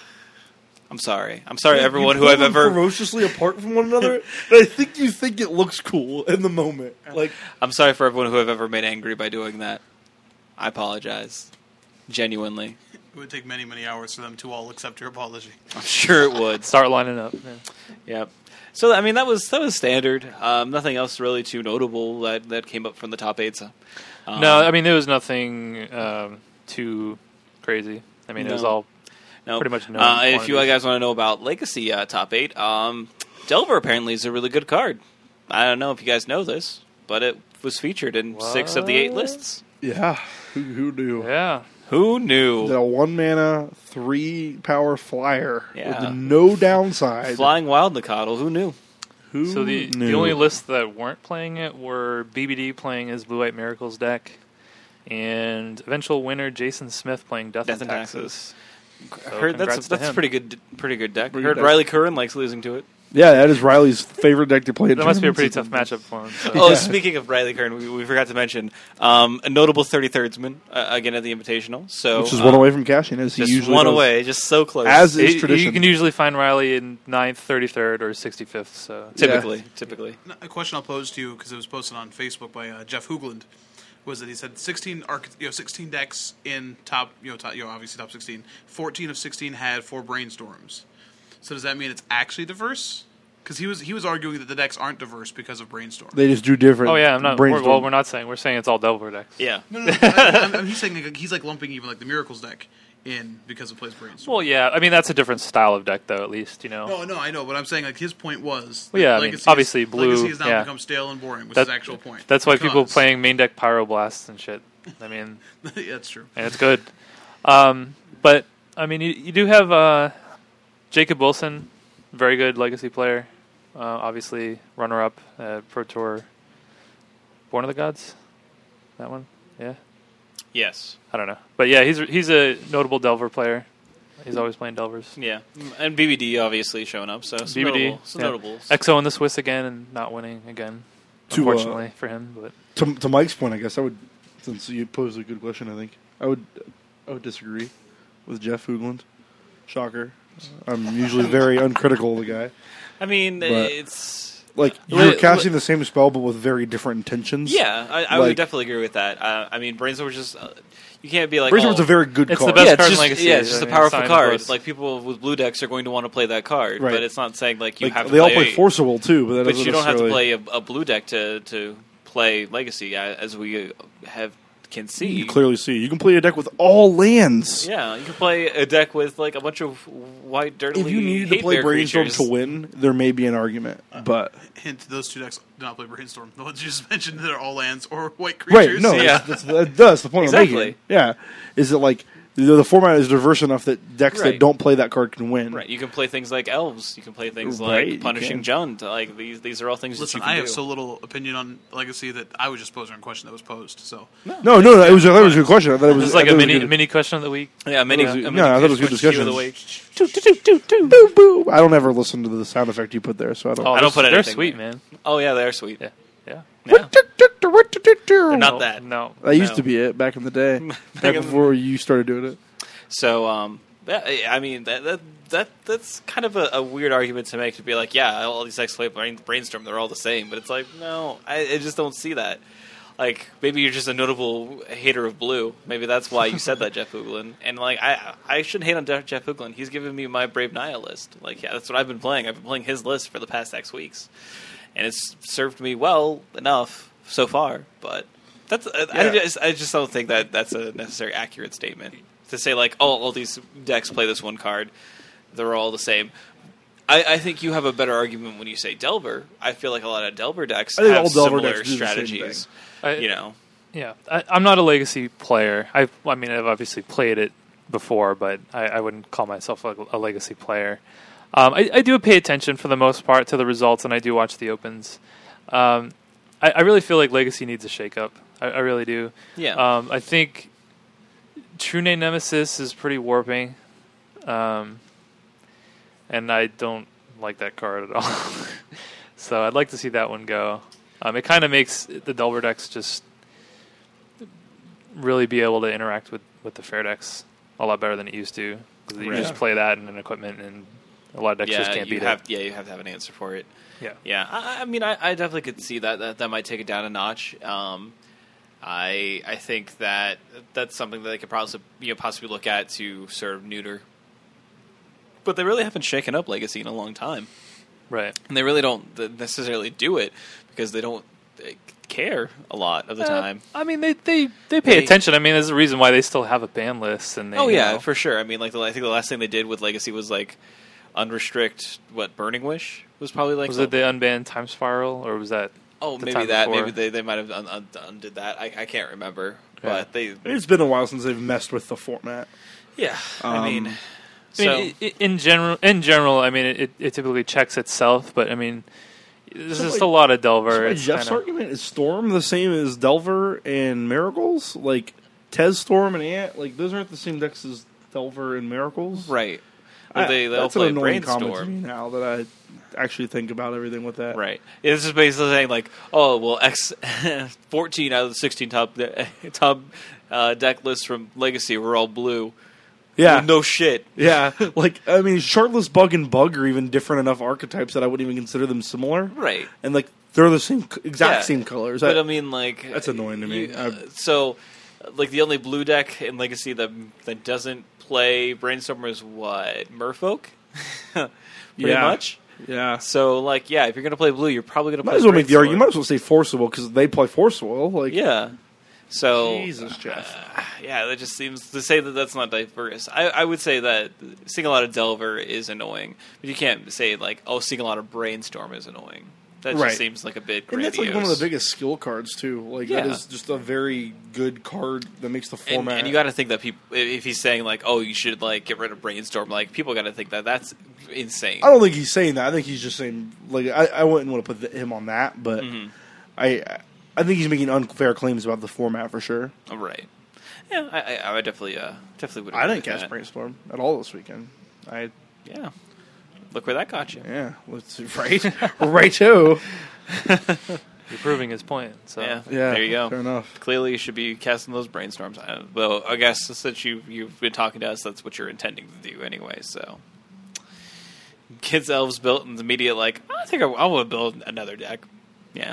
I'm sorry. I'm sorry, everyone You who pull I've them ever. ferociously apart from one another, and I think you think it looks cool in the moment. Like, I'm sorry for everyone who I've ever made angry by doing that. I apologize. Genuinely. It would take many, many hours for them to all accept your apology. I'm sure it would. Start lining up. Yeah. Yep. So I mean that was standard. Nothing else really too notable that came up from the top 8. So, No, I mean, there was nothing too crazy. I mean, it was No. all no. pretty much known If you quantities. guys want to know about Legacy top 8, Delver apparently is a really good card. I don't know if you guys know this, but it was featured in 6 of the 8 lists. yeah, who knew? Yeah. Who knew? That a 1 mana, 3 power flyer Yeah. with no downside. Flying Wild Nicodle, who knew? Who So the knew? only lists that weren't playing it were BBD playing his Blue White Miracles deck, and eventual winner Jason Smith playing Death, Death and and Taxes. I heard congrats that's to a him. pretty good deck. Pretty I heard good deck. Riley Curran likes losing to it. Yeah, that is Riley's favorite deck to play. In That must be a pretty tournaments. tough matchup for him. So. Oh, speaking of Riley Curran, we forgot to mention a notable 33rdsman again at the Invitational. So Which is one away from cashing, as he just usually one does. away, just so close. As is You tradition. can usually find Riley in 9th, 33rd, or 65th. So typically. A question I'll pose to you, because it was posted on Facebook by Jeff Hoogland, was that he said 16 decks in obviously top 16. 14 of 16 had 4 brainstorms. So does that mean it's actually diverse? Because he was arguing that the decks aren't diverse because of brainstorm. They just do different. Oh yeah, I'm not. brainstorm. We're not saying. We're saying it's all Delver decks. Yeah. No. He's saying he's like lumping even like the Miracles deck in because it plays brainstorm. Well, yeah. I mean, that's a different style of deck, though. At least No, I know, but I'm saying like his point was. Well, yeah, that I mean, Legacy obviously blue, Legacy has now yeah. become stale and boring, was That- his actual point. That's why people Because- playing main deck Pyroblasts and shit. I mean, Yeah, that's true. and it's good. But I mean, you do have Jacob Wilson, very good Legacy player. Obviously, runner-up at Pro Tour. Born of the Gods, that one. Yeah, Yes. I don't know, but yeah, he's a notable Delver player. He's always playing Delvers. Yeah, and BBD obviously showing up. So some BBD, notables. EXO in the Swiss again and not winning again. Unfortunately for him, but to Mike's point, I guess I would, since you posed a good question, I think I would disagree with Jeff Hoogland. Shocker. I'm usually very uncritical of the guy. I mean, it's like you're casting the same spell, but with very different intentions. Yeah, I would definitely agree with that. I mean, Brainstorm just you can't be like Brainstorm's a very good it's card. the best card in just, Legacy. Yeah, it's just a powerful card. Plus. Like people with blue decks are going to want to play that card, Right. but it's not saying like you Like, have to. they all play Forcible too, but that but doesn't you don't have to necessarily- play a blue deck to play Legacy, as we can see. You can clearly see. You can play a deck with all lands. Yeah, you can play a deck with like a bunch of white dirty. If you needed to play Brainstorm to win, there may be an argument, but Hint: those two decks do not play Brainstorm. The ones you just mentioned, they're all lands or white right, creatures. no, Yeah. that's the point I'm Exactly. making. Yeah, is it like the format is diverse enough that decks Right. that don't play that card can win? Right, you can play things like elves. You can play things Right, you like Punishing can. Jund. Like these are all things Listen, that you I can have do. so little opinion on Legacy that I was just posing a question that was posed. So No, it was a good question. I thought it was This is like I a thought it was mini good. mini question of the week. Yeah, many. Yeah, I thought it was good discussion. Of the week. Boo, boo. I don't ever listen to the sound effect you put there, so I don't. Oh, I don't put they're anything sweet, there. man. Oh yeah, they're sweet. Yeah, yeah. Yeah. They're not that. No. That used No. to be it back in the day, Back back in- before you started doing it. So, I mean, that's kind of a weird argument to make, to be like, yeah, all these decks play Brainstorm, they're all the same. But it's like, no, I just don't see that. Like, maybe you're just a notable hater of blue. Maybe that's why you said that, Jeff Hoogland. And, like, I shouldn't hate on Jeff Hoogland. He's given me my Brave Nihil list. Like, yeah, that's what I've been playing. I've been playing his list for the past X weeks. And it's served me well enough so far. But that's I just don't think that that's a necessarily accurate statement. To say, like, oh, all these decks play this one card, they're all the same. I think you have a better argument when you say Delver. I feel like a lot of Delver decks I think have all Delver similar decks do the same strategies. I- You know, Yeah, I'm not a Legacy player. I mean, I've obviously played it before, but I wouldn't call myself a Legacy player. I do pay attention for the most part to the results, and I do watch the opens. I really feel like Legacy needs a shakeup. I really do. yeah. I think True Name Nemesis is pretty warping, and I don't like that card at all. So I'd like to see that one go. It kind of makes the Delver decks just really be able to interact with the fair decks a lot better than it used to. Because you just play that in an equipment, and a lot of decks just can't beat it. Yeah, you have to have an answer for it. Yeah. Yeah, I mean, I definitely could see that might take it down a notch. I think that's something that they could possibly look at to sort of neuter. But they really haven't shaken up Legacy in a long time, Right. and they really don't necessarily do it because they don't care a lot of the time. I mean, they pay They- attention. I mean, there's a reason why they still have a ban list. And they, Oh you yeah, know, for sure. I mean, like I think the last thing they did with Legacy was like unrestrict Burning Wish was probably like was it the unbanned Time Spiral, or was that? oh the maybe time that before? maybe they might have undid that. I can't remember, but they It's been a while since they've messed with the format. yeah. I mean, I so mean, in general, I mean, it typically checks itself, but I mean, there's So, just like- a lot of Delver. So It's Jeff's kinda- argument is Storm the same as Delver and Miracles? Like Tez Storm and Ant? Like those aren't the same decks as Delver and Miracles? right. Well, they all that's an play annoying comment to Brainstorm. me now that I actually think about everything with that. Right. It's just basically saying like, oh well, 14 out of the 16 top deck lists from Legacy were all blue. Yeah. Well, no shit. Yeah. Like, I mean, Shardless Bug and Bug are even different enough archetypes that I wouldn't even consider them similar. Right. And, like, they're the same, exact Yeah. same colors. But I mean, like that's annoying to me. So, like the only blue deck in Legacy that doesn't play Brainstormer is what Merfolk, pretty Yeah. much. yeah. So, like, yeah, if you're gonna play blue, you're probably gonna Might play. as well make the argument. You might Brainstorm. as well say Forcible because they play Forcible. Like, Yeah. So Jesus, Jeff. yeah, that just seems to say that that's not diverse. I would say that seeing a lot of Delver is annoying, but you can't say like, oh, seeing a lot of Brainstorm is annoying. That Right. just seems like a bit And grandiose. that's like one of the biggest skill cards too. Like that Yeah. is just a very good card that makes the And, format. and you got to think that people, if he's saying like, "Oh, you should like get rid of Brainstorm," like people got to think that that's insane. I don't think he's saying that. I think he's just saying like I wouldn't want to put him on that, but Mm-hmm. I think he's making unfair claims about the format for sure. Right. Yeah, I would definitely would. I didn't cast Brainstorm at all this weekend. Yeah. Look where that got you. Yeah, let's see, right too. You're proving his point. So yeah, there you go. Fair enough. Clearly, you should be casting those brainstorms. Well, I guess since you've been talking to us, that's what you're intending to do anyway. So, Kids Elves built and immediate like, I think I want to build another deck. Yeah.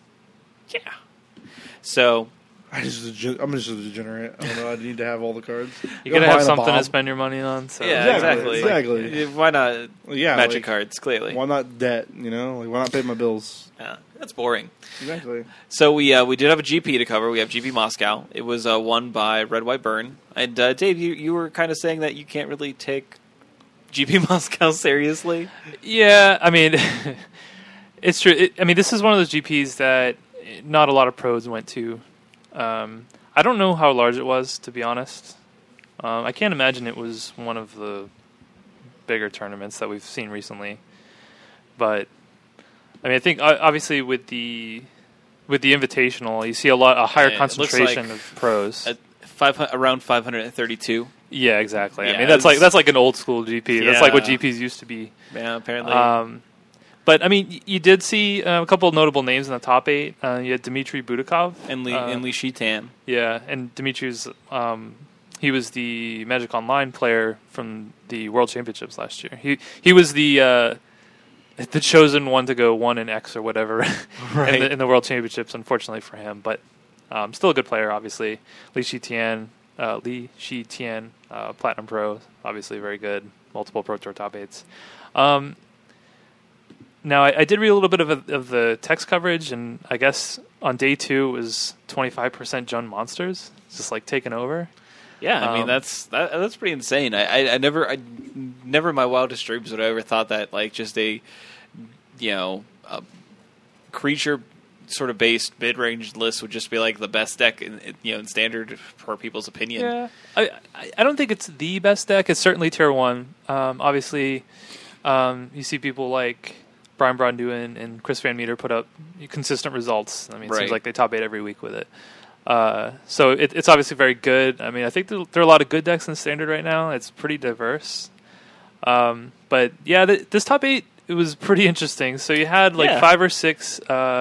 So. I'm just a degenerate. I don't know. I need to have all the cards. You gotta have something to spend your money on. So. Yeah, exactly. Why not? Yeah, Magic cards. Clearly. Why not debt? Why not pay my bills? Yeah, that's boring. Exactly. So we did have a GP to cover. We have GP Moscow. It was won by Red White Burn. And Dave, you were kind of saying that you can't really take GP Moscow seriously. Yeah, I mean, it's true. This is one of those GPs that not a lot of pros went to. I don't know how large it was, to be honest. I can't imagine it was one of the bigger tournaments that we've seen recently. But I think obviously with the Invitational, you see a higher concentration of pros. Around 532. Yeah, exactly. Yeah, that's like an old school GP. That's like what GPs used to be. Yeah, apparently. But you did see a couple of notable names in the top 8. You had Dmitry Budakov and Li Shitan. Yeah, and Dmitry's he was the Magic Online player from the World Championships last year. He was the chosen one to go 1 in X or whatever in the World Championships. Unfortunately for him, but still a good player. Obviously, Li Shitan, Platinum Pro, obviously very good. Multiple Pro Tour top 8s. Now, I did read a little bit of the text coverage, and I guess on day 2 it was 25% Jund Monsters. It's just like taking over. Yeah, that's pretty insane. I never in my wildest dreams would I ever thought that like just a creature sort of based mid range list would just be like the best deck in standard for people's opinion. Yeah, I don't think it's the best deck. It's certainly tier 1. Obviously, you see people like Brian Bronduin and Chris Van Meter put up consistent results. It seems like they top 8 every week with it. So it's obviously very good. I think there are a lot of good decks in Standard right now. It's pretty diverse. But yeah, this top 8, it was pretty interesting. So you had 5 or 6,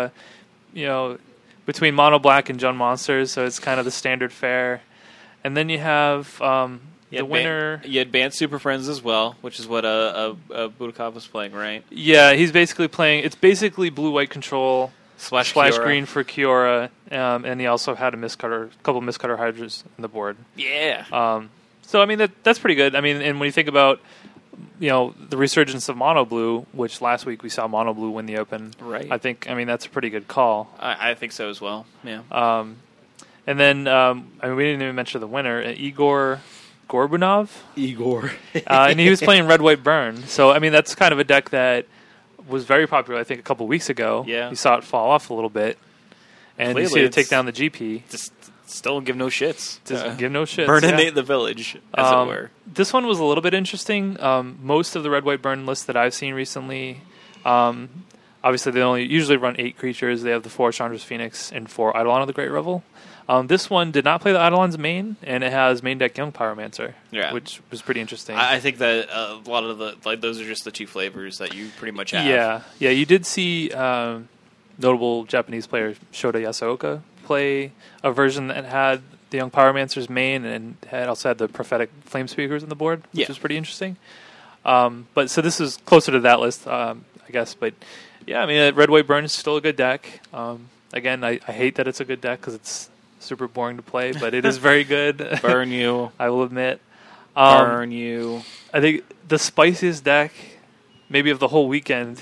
between Mono Black and Jund Monsters. So it's kind of the standard fare. And then you have the winner. You had Banned Super Friends as well, which is what Budakov was playing, right? Yeah, he's basically playing. It's basically blue-white control Splash green for Kiora, and he also had a couple Mistcutter Hydras on the board. Yeah. So that's pretty good. And when you think about the resurgence of Mono Blue, which last week we saw Mono Blue win the Open, right? I think that's a pretty good call. I think so as well. Yeah. And then we didn't even mention the winner, Igor Gorbunov. And he was playing Red White Burn. So that's kind of a deck that was very popular, I think, a couple weeks ago. Yeah. You saw it fall off a little bit. And clearly you see it take down the GP. Just still give no shits. Give no shits. Burninate the village, as it were. This one was a little bit interesting. Most of the Red White Burn lists that I've seen recently, obviously they only usually run 8 creatures. They have the 4 Chandra's Phoenix and 4 Eidolon of the Great Revel. This one did not play the Eidolon's main, and it has main deck Young Pyromancer, which was pretty interesting. I think that a lot of those are just the 2 flavors that you pretty much have. Yeah. You did see notable Japanese player Shota Yasuoka play a version that had the Young Pyromancer's main and also had the Prophetic Flame Speakers on the board, which was pretty interesting. But so this is closer to that list, I guess. But yeah, Red White Burn is still a good deck. Again, I hate that it's a good deck because it's super boring to play, but it is very good. Burn you. I will admit. Burn you. I think the spiciest deck, maybe of the whole weekend,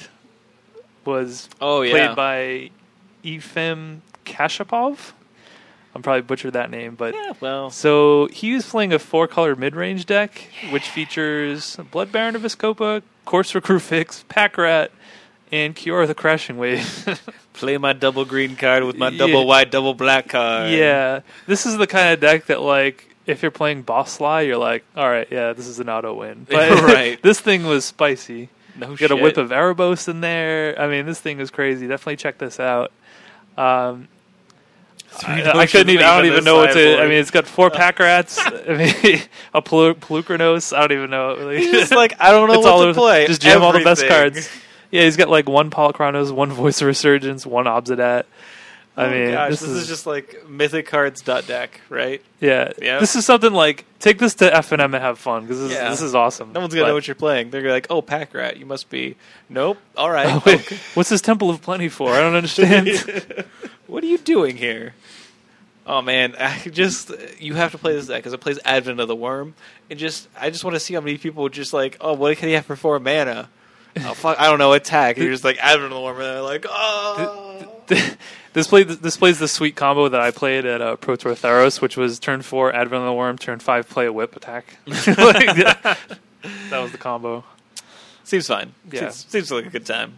was played by Efim Kashapov. I'm probably butchered that name, but so he was playing a 4-color mid-range deck, which features Blood Baron of Vizkopa, Courser Crufix, Pack Rat, and Kiora the Crashing Wave. Play my double green card with my double white, double black card. Yeah, this is the kind of deck that, like, if you're playing Boss Sly, you're like, all right, this is an auto win. But this thing was spicy. No shit. Got a Whip of Erebos in there. This thing is crazy. Definitely check this out. I couldn't even. I don't even know what to. I mean, it's got 4 pack rats. I mean, a Pelucranos. I don't even know. He's like, I don't know what to play. Just jam all the best cards. Yeah, he's got like 1 Polychronos, 1 Voice of Resurgence, 1 Obsidat. I mean, this is just like Mythic Cards deck, right? Yeah. This is something like, take this to FNM and have fun, because this is awesome. No one's going to know what you're playing. They're like, oh, Pack Rat, you must be... Nope, all right. Oh, wait, what's this Temple of Plenty for? I don't understand. What are you doing here? Oh, man, you have to play this deck, because it plays Advent of the Worm, and I just want to see how many people just like, oh, what can he have for 4 mana? Oh, fuck, I don't know, attack. And you're just like, Advent of the Worm, and they're like, oh... This plays the sweet combo that I played at Pro Tour Theros, which was turn 4 Advent of the Worm, turn 5 play a whip attack. That was the combo. Seems fine. Yeah. Seems like a good time.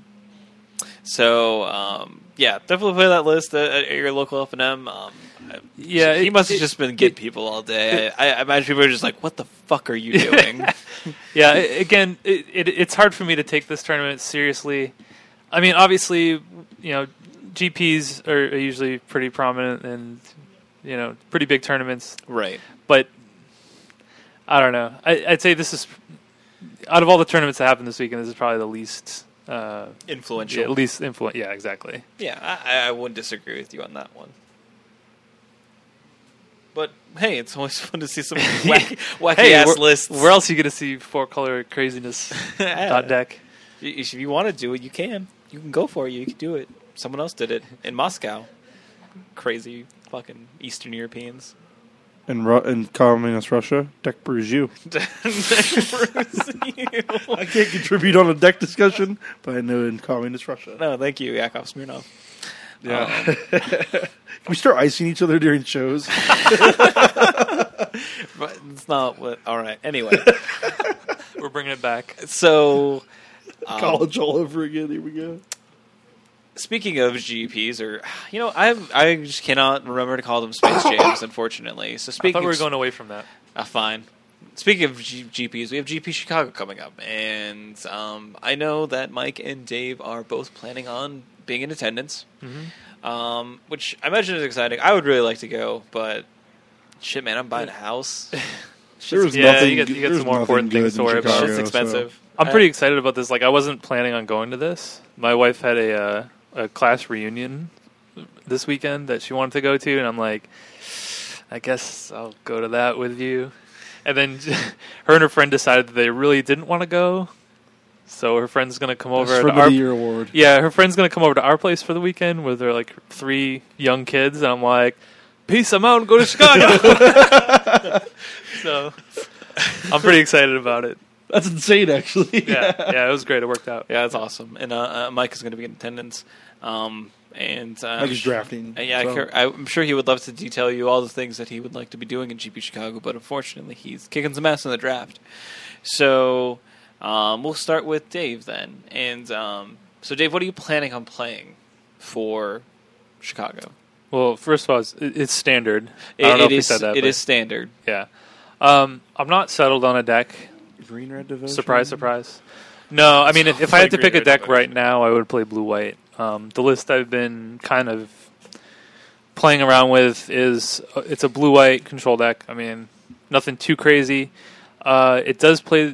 So definitely play that list at your local FNM. Yeah, he must have just been getting people all day. I imagine people are just like, "What the fuck are you doing?" Yeah. Again, it's hard for me to take this tournament seriously. I mean, obviously, GPs are usually pretty prominent and, pretty big tournaments. Right. But, I don't know. I'd say this is, out of all the tournaments that happened this weekend, this is probably the least... influential. Yeah, least influential. Yeah, exactly. Yeah, I wouldn't disagree with you on that one. But, hey, it's always fun to see some wacky-ass lists. Where else are you going to see 4-color craziness deck? If you want to do it, you can. You can go for it. You can do it. Someone else did it in Moscow. Crazy fucking Eastern Europeans. In communist Russia, deck brews you. I can't contribute on a deck discussion, but I know in communist Russia. No, thank you, Yakov Smirnov. Yeah. Can we start icing each other during shows? But it's not what... All right, anyway. We're bringing it back. So... College all over again. Here we go. Speaking of GPs, I just cannot remember to call them Space Jams, unfortunately. So I thought we were going away from that. Fine. Speaking of GPs, we have GP Chicago coming up, and I know that Mike and Dave are both planning on being in attendance, which I imagine is exciting. I would really like to go, but shit, man, I'm buying a house. You get some more important things to worry about. Shit's expensive. So. I'm pretty excited about this. Like, I wasn't planning on going to this. My wife had a class reunion this weekend that she wanted to go to, and I'm like, I guess I'll go to that with you. And then her and her friend decided that they really didn't want to go, so her friend's going to come over to our year award. Yeah, her friend's going to come over to our place for the weekend with her like 3 young kids, and I'm like, peace, I'm out and go to Chicago. So I'm pretty excited about it. That's insane, actually. Yeah, it was great. It worked out. Yeah, that's awesome. And Mike is going to be in attendance. Mike is drafting. I'm sure he would love to detail you all the things that he would like to be doing in GP Chicago, but unfortunately, he's kicking some ass in the draft. So we'll start with Dave then. And so, Dave, what are you planning on playing for Chicago? Well, first of all, it's standard. I don't know if you said that. It is standard. Yeah. I'm not settled on a deck. Green Red Devotion? Surprise. No, I mean, if I had to pick a deck right now, I would play Blue-White. The list I've been kind of playing around with it's a Blue-White control deck. I mean, nothing too crazy. It does play...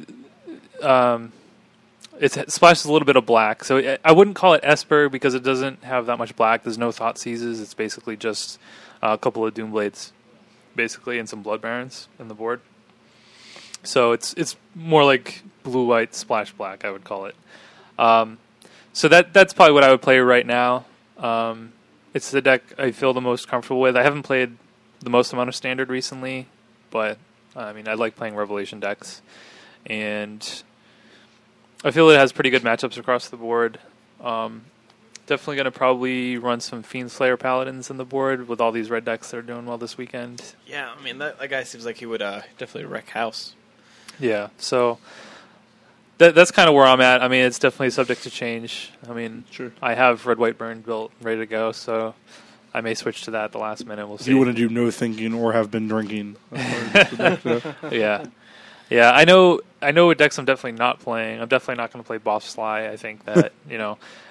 it splashes a little bit of black. So I wouldn't call it Esper because it doesn't have that much black. There's no Thought Seizes. It's basically just a couple of Doomblades, basically, and some Blood Barons in the board. So it's more like blue-white splash black, I would call it. So that's probably what I would play right now. It's the deck I feel the most comfortable with. I haven't played the most amount of Standard recently, but I mean I like playing Revelation decks, and I feel it has pretty good matchups across the board. Definitely going to probably run some Fiend Slayer Paladins in the board with all these red decks that are doing well this weekend. Yeah, I mean that guy seems like he would definitely wreck house. Yeah, so that's kind of where I'm at. I mean, it's definitely subject to change. I mean, sure. I have Red White Burn built ready to go, so I may switch to that at the last minute. We'll see. You want to do no thinking or have been drinking. Yeah. I know what decks I'm definitely not playing. I'm definitely not going to play Boss Sly. I think that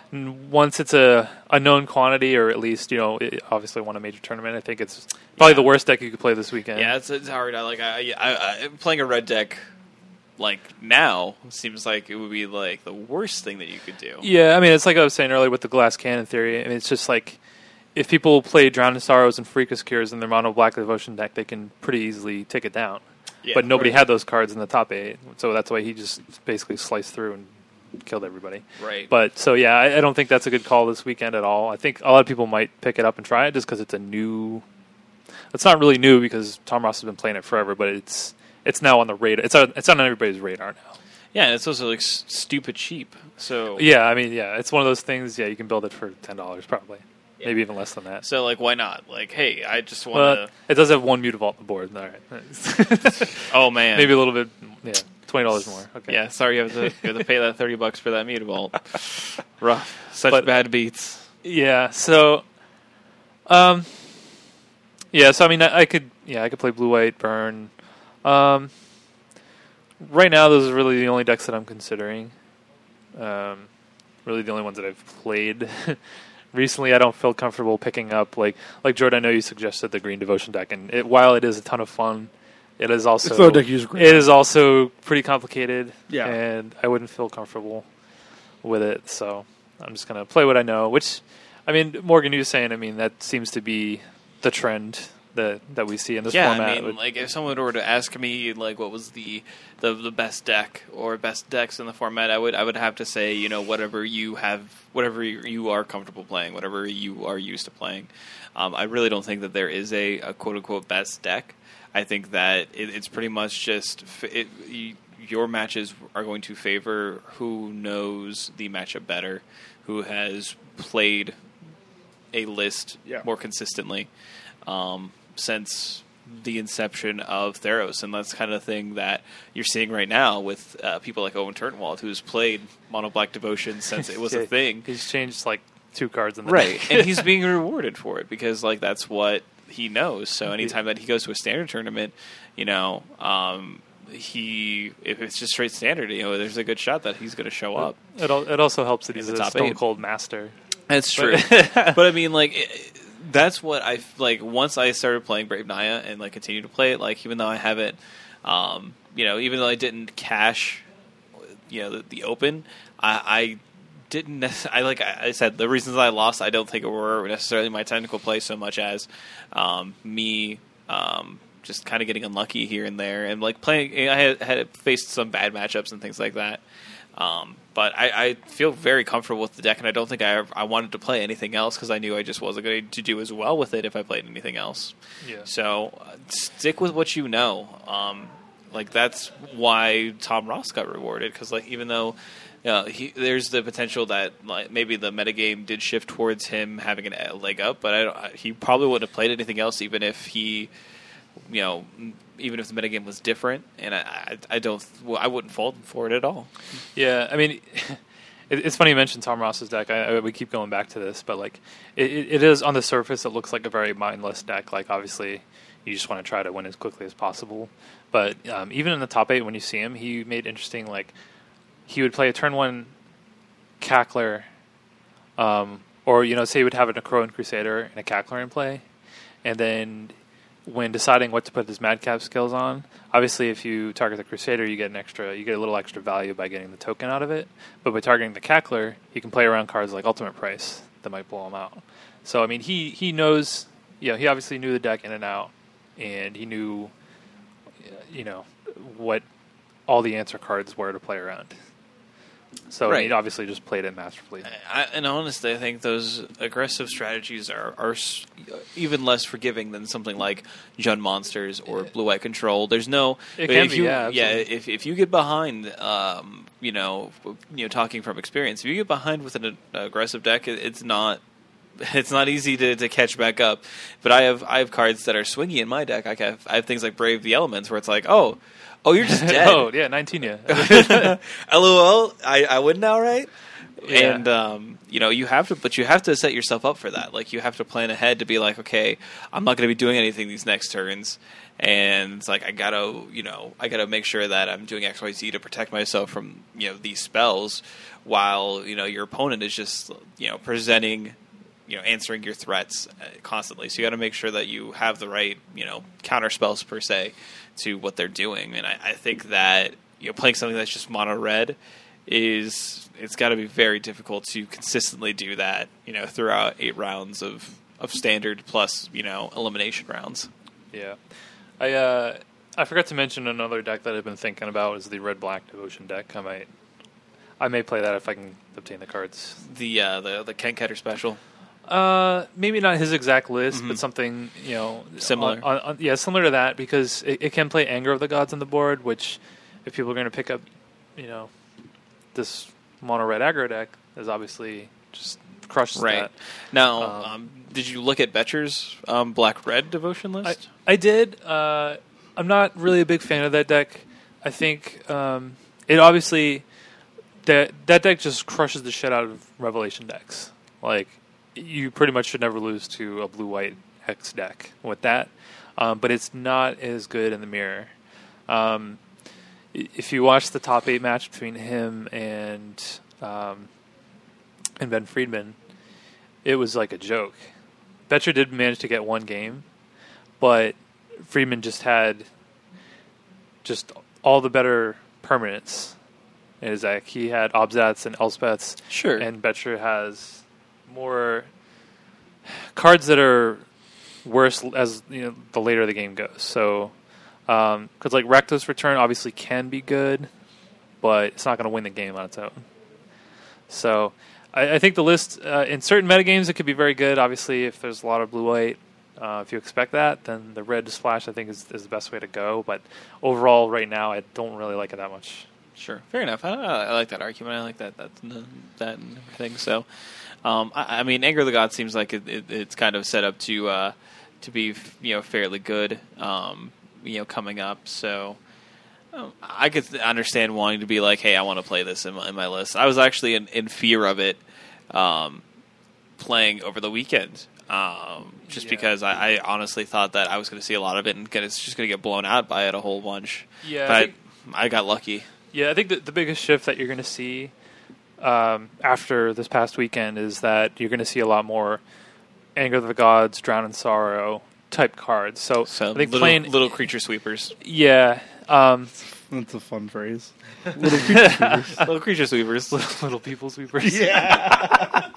once it's a known quantity, or at least it obviously won a major tournament, I think it's probably the worst deck you could play this weekend. Yeah, it's hard. I playing a red deck like now seems like it would be like the worst thing that you could do. Yeah, I mean, it's like I was saying earlier with the glass cannon theory. I mean, it's just like if people play Drowning Sorrows and Freakus Cures in their mono black devotion deck, they can pretty easily take it down. Yeah, but nobody had those cards in the top 8, so that's why he just basically sliced through and killed everybody. Right. But so yeah, I don't think that's a good call this weekend at all. I think a lot of people might pick it up and try it just because it's a new. It's not really new because Tom Ross has been playing it forever, but it's now on the radar. It's on everybody's radar now. Yeah, and it's also like stupid cheap. So yeah, I mean, yeah, it's one of those things. Yeah, you can build it for $10 probably, maybe even less than that. So like, why not? Like, hey, I just want to. It does have one Mutavault on the board. All right. Oh man, maybe a little bit. Yeah, $20 more. Okay. Yeah, sorry, you have to pay that $30 for that Mutavault. Rough, such bad beats. Yeah. So, yeah. So I mean, I could play blue, white, burn. Right now, those are really the only decks that I'm considering. Really, the only ones that I've played recently. I don't feel comfortable picking up like Jordan. I know you suggested the Green Devotion deck, and while it is a ton of fun, it is also it's no deck you use green. It is also pretty complicated. Yeah, and I wouldn't feel comfortable with it. So I'm just gonna play what I know. Which, I mean, Morgan, you were saying. I mean, that seems to be the trend that we see in this format. I mean, like if someone were to ask me like what was the best deck or best decks in the format, I would have to say whatever you are comfortable playing, whatever you are used to playing. I really don't think that there is a quote unquote best deck. I think that it's pretty much just your matches are going to favor who knows the matchup better, who has played a list more consistently. Since the inception of Theros, and that's kind of thing that you're seeing right now with people like Owen Turnwald, who's played Mono Black Devotion since it was a thing. He's changed like 2 cards in the deck. And he's being rewarded for it because like that's what he knows. So anytime that he goes to a standard tournament, if it's just straight standard, there's a good shot that he's going to show up. It also helps that he's a Stone Cold master. That's true. But I mean, like. That's what I like. Once I started playing Brave Naya and like continue to play it, like even though I haven't, even though I didn't cash, the open, I didn't. Like I said, the reasons I lost, I don't think it were necessarily my technical play so much as me just kind of getting unlucky here and there, and like playing. I had faced some bad matchups and things like that. But I feel very comfortable with the deck, and I don't think I wanted to play anything else because I knew I just wasn't going to do as well with it if I played anything else. Yeah. So stick with what you know. Like that's why Tom Ross got rewarded because like even though there's the potential that like maybe the metagame did shift towards him having a leg up, but he probably wouldn't have played anything else even if he. Even if the metagame was different, and I wouldn't fault him for it at all. Yeah, I mean, it's funny you mentioned Tom Ross's deck. We keep going back to this, but like, it is on the surface, it looks like a very mindless deck. Like, obviously, you just want to try to win as quickly as possible. But even in the top 8, when you see him, he made interesting. Like, he would play a turn 1 Cackler, or say he would have a Necroan Crusader and a Cackler in play, and then. When deciding what to put his Madcap skills on, obviously if you target the Crusader, you get a little extra value by getting the token out of it. But by targeting the Cackler, you can play around cards like Ultimate Price that might blow him out. So I mean, he knows, he obviously knew the deck in and out, and he knew, what all the answer cards were to play around. So he obviously just played it masterfully. And honestly, I think those aggressive strategies are even less forgiving than something like Jund Monsters or Blue-White Control. There's no... If you get behind, talking from experience, if you get behind with an aggressive deck, it's not easy to catch back up. But I have cards that are swingy in my deck. I have things like Brave the Elements where it's like, oh, you're just dead. 19, yeah. LOL, I win now, right? And you have to set yourself up for that. Like, you have to plan ahead to be like, okay, I'm not going to be doing anything these next turns, and it's like I gotta make sure that I'm doing X, Y, Z to protect myself from these spells, while your opponent is just presenting, answering your threats constantly. So you got to make sure that you have the right counter spells per se to what they're doing. And I think that playing something that's just mono red it's got to be very difficult to consistently do that throughout 8 rounds of standard plus elimination rounds. Yeah. I forgot to mention another deck that I've been thinking about is the red-black devotion deck. I may play that if I can obtain the cards. The Ken Ketter special. Maybe not his exact list, but something similar. Similar to that, because it can play Anger of the Gods on the board. Which, if people are going to pick up, this mono red aggro deck, is obviously just crushes that. Now, did you look at Betcher's black red devotion list? I did. I'm not really a big fan of that deck. I think it obviously that deck just crushes the shit out of Revelation decks. Like, you pretty much should never lose to a blue-white Hex deck with that. But it's not as good in the mirror. If you watch the top 8 match between him and Ben Friedman, it was like a joke. Betcher did manage to get one game, but Friedman just had all the better permanents in his deck. He had Obzats and Elspeths. Sure. And Betcher has more cards that are worse as the later the game goes. So, because like Rakdos Return obviously can be good, but it's not going to win the game on its own. So, I think the list in certain metagames it could be very good. Obviously, if there's a lot of blue-white, if you expect that, then the red splash I think is the best way to go. But overall, right now, I don't really like it that much. Sure, fair enough. I like that argument. I like that and everything. So, I mean, Anger of the Gods seems like it's kind of set up to be fairly good. Coming up. So, I could understand wanting to be like, hey, I want to play this in my list. I was actually in fear of it playing over the weekend. Because I honestly thought that I was going to see a lot of it and it's just going to get blown out by it a whole bunch. Yeah, but I got lucky. Yeah, I think the biggest shift that you're going to see after this past weekend is that you're going to see a lot more Anger of the Gods, Drown in Sorrow type cards. So I think playing little creature sweepers. Yeah, that's a fun phrase. Little creature sweepers. Little creature sweepers. Little people sweepers. Yeah.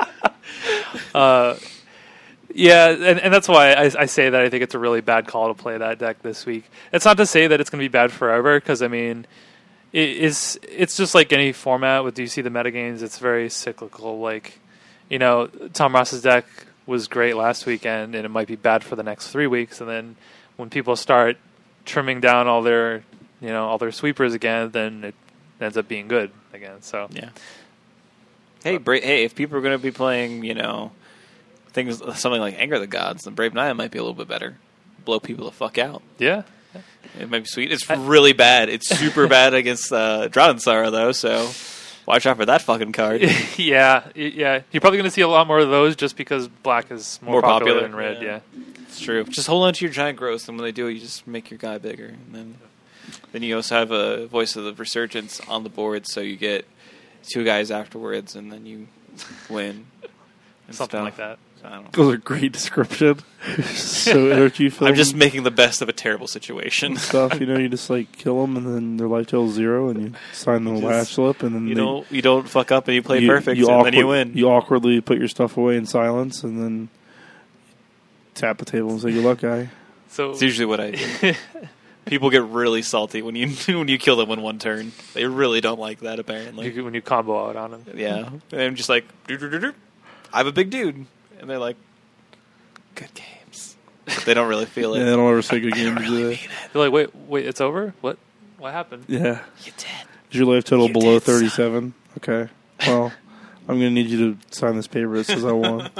Yeah, and that's why I say that I think it's a really bad call to play that deck this week. It's not to say that it's going to be bad forever, because I mean, it's just like any format with DC the metagames. It's very cyclical. Like, Tom Ross's deck was great last weekend, and it might be bad for the next 3 weeks. And then when people start trimming down all their sweepers again, then it ends up being good again. So yeah. Hey, if people are going to be playing, something like Anger of the Gods, then Brave Naya might be a little bit better. Blow people the fuck out. Yeah. It might be sweet. It's really bad. It's super bad against Drown in Sorrow, though, so watch out for that fucking card. Yeah. You're probably going to see a lot more of those just because black is more popular than red, yeah. It's true. Just hold on to your giant growth, and when they do it, you just make your guy bigger. And then you also have a Voice of the Resurgence on the board, so you get 2 guys afterwards, and then you win. Something like that. I don't know. Those are great description. So energy filled. I'm just making the best of a terrible situation. Stuff, you just like kill them, and then their life total is 0, and you sign the last slip, and then you don't fuck up, and you play perfect, and then you win. You awkwardly put your stuff away in silence, and then tap the table and say, "Good luck, guy." So it's usually what I do. People get really salty when you kill them in one turn. They really don't like that, apparently. When you combo out on them. Yeah. And I'm just like, I have a big dude. And they're like, good games. But they don't really feel it. Yeah, they don't ever say good games. Really they're like, wait, it's over? What happened? Yeah. You did. Is your life total below 37? Okay. Well, I'm going to need you to sign this paper that says I won.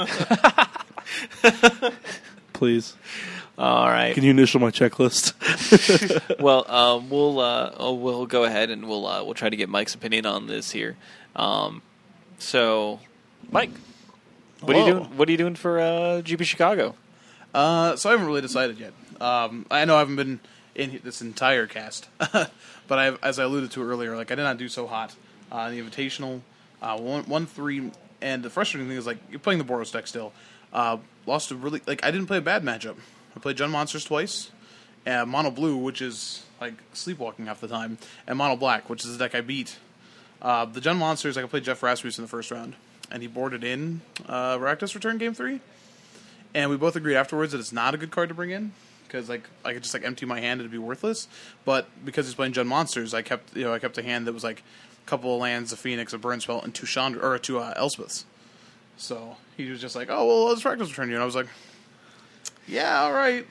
Please. All right. Can you initial my checklist? Well, we'll go ahead and we'll try to get Mike's opinion on this here. So, Mike, what are you doing? What are you doing for GP Chicago? So I haven't really decided yet. I know I haven't been in this entire cast, but as I alluded to earlier, like I did not do so hot in the Invitational, 1-3, and the frustrating thing is like you're playing the Boros deck still. Lost a really I didn't play a bad matchup. I played Jund Monsters twice, and Mono Blue, which is like sleepwalking half the time, and Mono Black, which is the deck I beat. The Jund Monsters, I played Jeff Rasmussen in the first round, and he boarded in Rakdos Return Game 3. And we both agreed afterwards that it's not a good card to bring in because I could just empty my hand and it'd be worthless. But because he's playing Jund Monsters, I kept a hand that was like a couple of lands, a Phoenix, a Burn Spell, and two Elspeths. So he was just like, "Oh well, let's Rakdos Return you," and I was like, "Yeah, all right."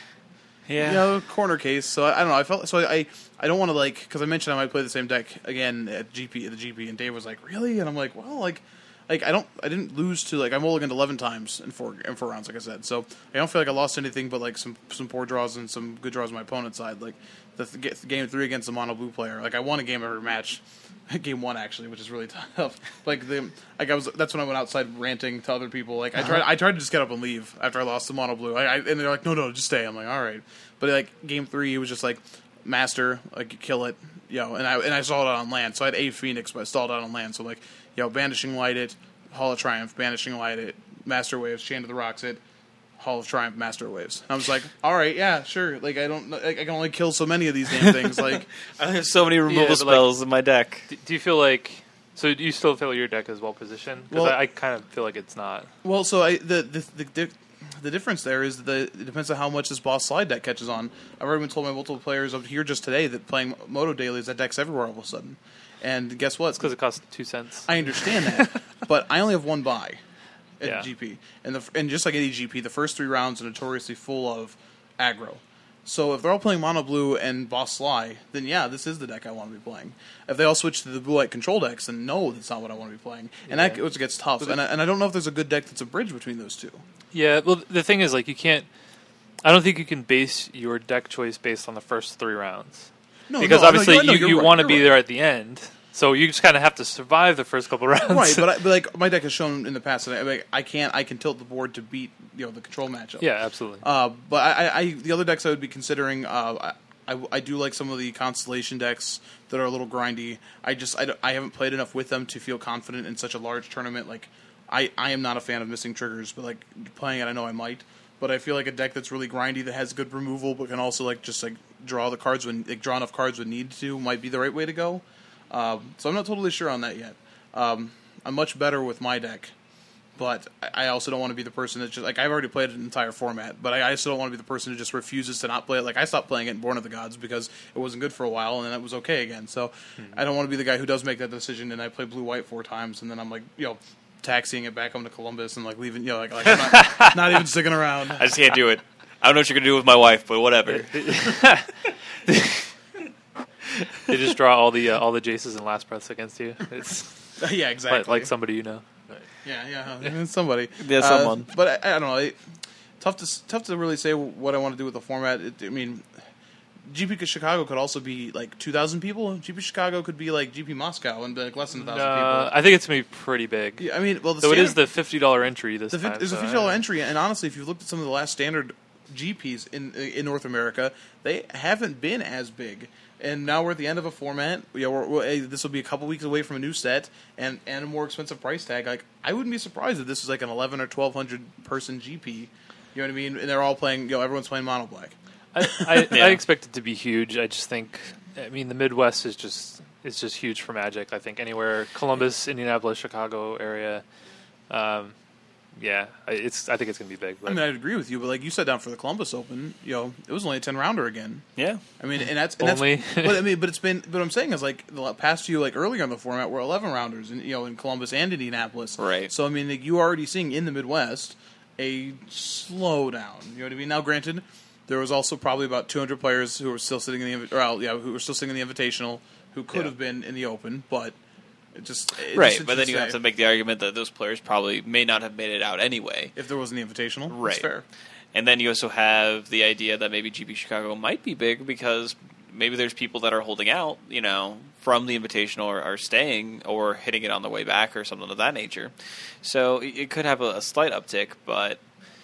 Corner case. So I don't know. I felt so I don't want to because I mentioned I might play the same deck again at the GP, and Dave was like, "Really?" And I'm like, "Well, I didn't lose to I mulliganed 11 times in four rounds, like I said. So I don't feel like I lost anything but some poor draws and some good draws on my opponent's side. Like the game 3 against the Mono Blue player, I won a game every match, game 1 actually, which is really tough. That's when I went outside ranting to other people. I tried to just get up and leave after I lost the Mono Blue. And they're like, no, just stay. I'm like, all right. But game 3, it was just master, kill it, and I stalled out on land. So I had a Phoenix, but I stalled out on land. So Banishing Light it, Hall of Triumph, Banishing Light it, Master Waves, Chain to the Rocks it, Hall of Triumph, Master Waves. And I was like, all right, yeah, sure. I can only kill so many of these damn things. I have so many removal spells in my deck. Do you feel so do you still feel your deck is well positioned? Because I kind of feel like it's not. Well, so the difference there is that it depends on how much this Boss Slide deck catches on. I've already been told by multiple players over here just today that playing Moto dailies, that deck's everywhere all of a sudden. And guess what? It's because it costs 2 cents. I understand that, but I only have one buy at GP, and just like any GP, the first 3 rounds are notoriously full of aggro. So if they're all playing Mono Blue and Boss Sly, then yeah, this is the deck I want to be playing. If they all switch to the Blue White control decks, then no, that's not what I want to be playing. And that gets tough. And I don't know if there's a good deck that's a bridge between those two. Yeah, well, the thing is, you can't. I don't think you can base your deck choice based on the first 3 rounds. Because obviously you want to be there at the end. So you just kind of have to survive the first couple rounds. Right, but my deck has shown in the past that I can tilt the board to beat the control matchup. Yeah, absolutely. But the other decks I would be considering, I do like some of the Constellation decks that are a little grindy. I haven't played enough with them to feel confident in such a large tournament. I am not a fan of missing triggers, but playing it I know I might. But I feel like a deck that's really grindy that has good removal but can also draw the cards draw enough cards when need to might be the right way to go. So I'm not totally sure on that yet. I'm much better with my deck, but I also don't want to be the person that just I've already played an entire format, but I also don't want to be the person who just refuses to not play it. I stopped playing it in Born of the Gods because it wasn't good for a while and then it was okay again. So I don't want to be the guy who does make that decision and I play Blue White 4 times and then I'm taxiing it back home to Columbus and leaving I'm not even sticking around. I just can't do it. I don't know what you're gonna do with my wife, but whatever. They just draw all the Jaces and Last Breaths against you. It's yeah, exactly. Like somebody you know. Yeah, somebody. Yeah, someone. But I don't know. Tough to really say what I want to do with the format. GP Chicago could also be 2,000 people. GP Chicago could be GP Moscow and less than 1,000 people. I think it's going to be pretty big. Yeah, it is the $50 entry this time. There's a $50 entry, and honestly, if you've looked at some of the last standard GPs in North America, they haven't been as big. And now we're at the end of a format. This will be a couple weeks away from a new set and a more expensive price tag. I wouldn't be surprised if this is an 11 or 1,200 person GP. You know what I mean? And they're all playing. Everyone's playing Mono Black. I expect it to be huge. I just think. The Midwest is just huge for Magic. I think anywhere Columbus, Indianapolis, Chicago area. Yeah, I think it's going to be big. But. I'd agree with you, but you sat down for the Columbus Open, it was only a 10-rounder again. Yeah. And that's only. But it's been. But I'm saying is the past few earlier in the format were 11-rounders, in Columbus and Indianapolis. Right. So you are already seeing in the Midwest a slowdown. You know what I mean? Now, granted, there was also probably about 200 players who were still sitting in the Invitational who could have been in the Open, but. But then you have to make the argument that those players probably may not have made it out anyway. If there wasn't the Invitational. Right. That's fair. And then you also have the idea that maybe GP Chicago might be big because maybe there's people that are holding out, from the Invitational or are staying or hitting it on the way back or something of that nature. So it could have a slight uptick, but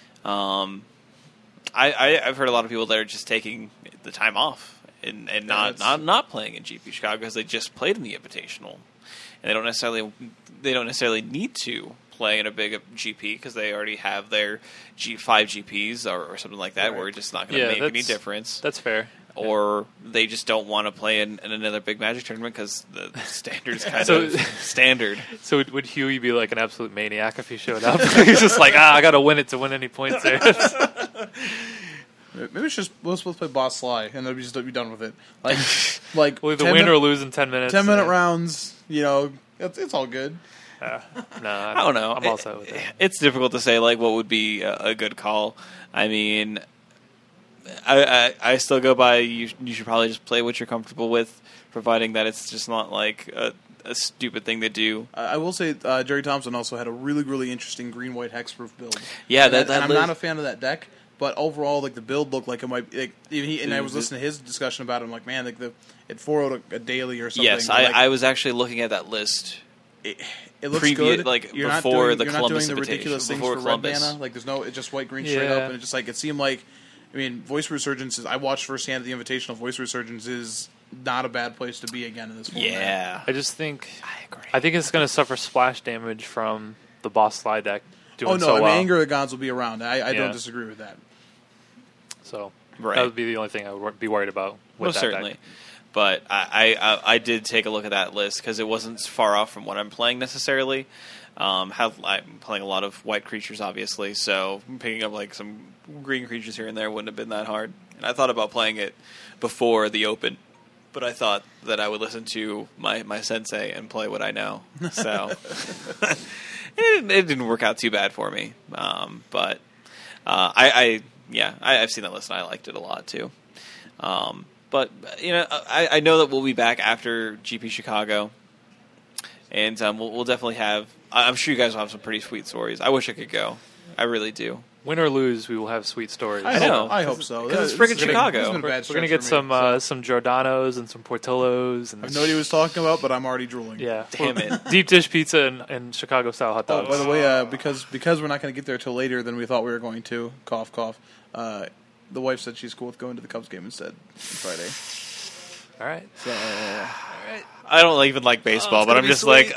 I've heard a lot of people that are just taking the time off and not playing in GP Chicago because they just played in the Invitational, and they don't necessarily need to play in a big GP because they already have their 5 GPs or something like that, where it's just not going to make any difference. That's fair. Or they just don't want to play in another big Magic tournament because the standard is kind of standard. So would Huey be like an absolute maniac if he showed up? He's just like, I got to win it to win any points there. Maybe let's play Boss Sly and then we just be done with it. Like we'll either win or lose in 10 minutes. 10-minute rounds, it's all good. I don't know. I'm also with that. It's difficult to say what would be a good call. I mean, I still go by you should probably just play what you're comfortable with, providing that it's just not a stupid thing to do. I will say Jerry Thompson also had a really, really interesting green-white hexproof build. Yeah, and I'm not a fan of that deck, but overall, the build looked like it might. And I was listening to his discussion about it. I'm like, man, it 4-0'd a daily or something. Yes, I was actually looking at that list. It looks good. You're before the Columbus You're not doing the Invitational, ridiculous things before for Columbus. red mana. There's it's just white, green, straight up, and it just it seemed like. I mean, Voice Resurgence I watched firsthand at the Invitational. Voice Resurgence is not a bad place to be again in this format. Yeah, I just think I agree. I think it's going to suffer splash damage from the Boss Sly deck doing so well. Anger of the Gods will be around. I don't disagree with that. So right. That would be the only thing I would be worried about. With that certainly. Deck. But I did take a look at that list because it wasn't far off from what I'm playing necessarily. I'm playing a lot of white creatures, obviously, so picking up some green creatures here and there wouldn't have been that hard. And I thought about playing it before the Open, but I thought that I would listen to my sensei and play what I know. So it didn't work out too bad for me. But I've seen that list and I liked it a lot too. But I know that we'll be back after GP Chicago, and we'll definitely have. I'm sure you guys will have some pretty sweet stories. I wish I could go. I really do. Win or lose, we will have sweet stories. I hope so. Because it's freaking Chicago. We're going to get some Giordano's and some Portillo's. And I have no idea what he was talking about, but I'm already drooling. Yeah, damn it. Deep dish pizza and Chicago style hot dogs. By the way, because we're not going to get there till later than we thought we were going to. Cough, cough. The wife said she's cool with going to the Cubs game instead on Friday. All right. So, I don't even like baseball, but I'm just sweet.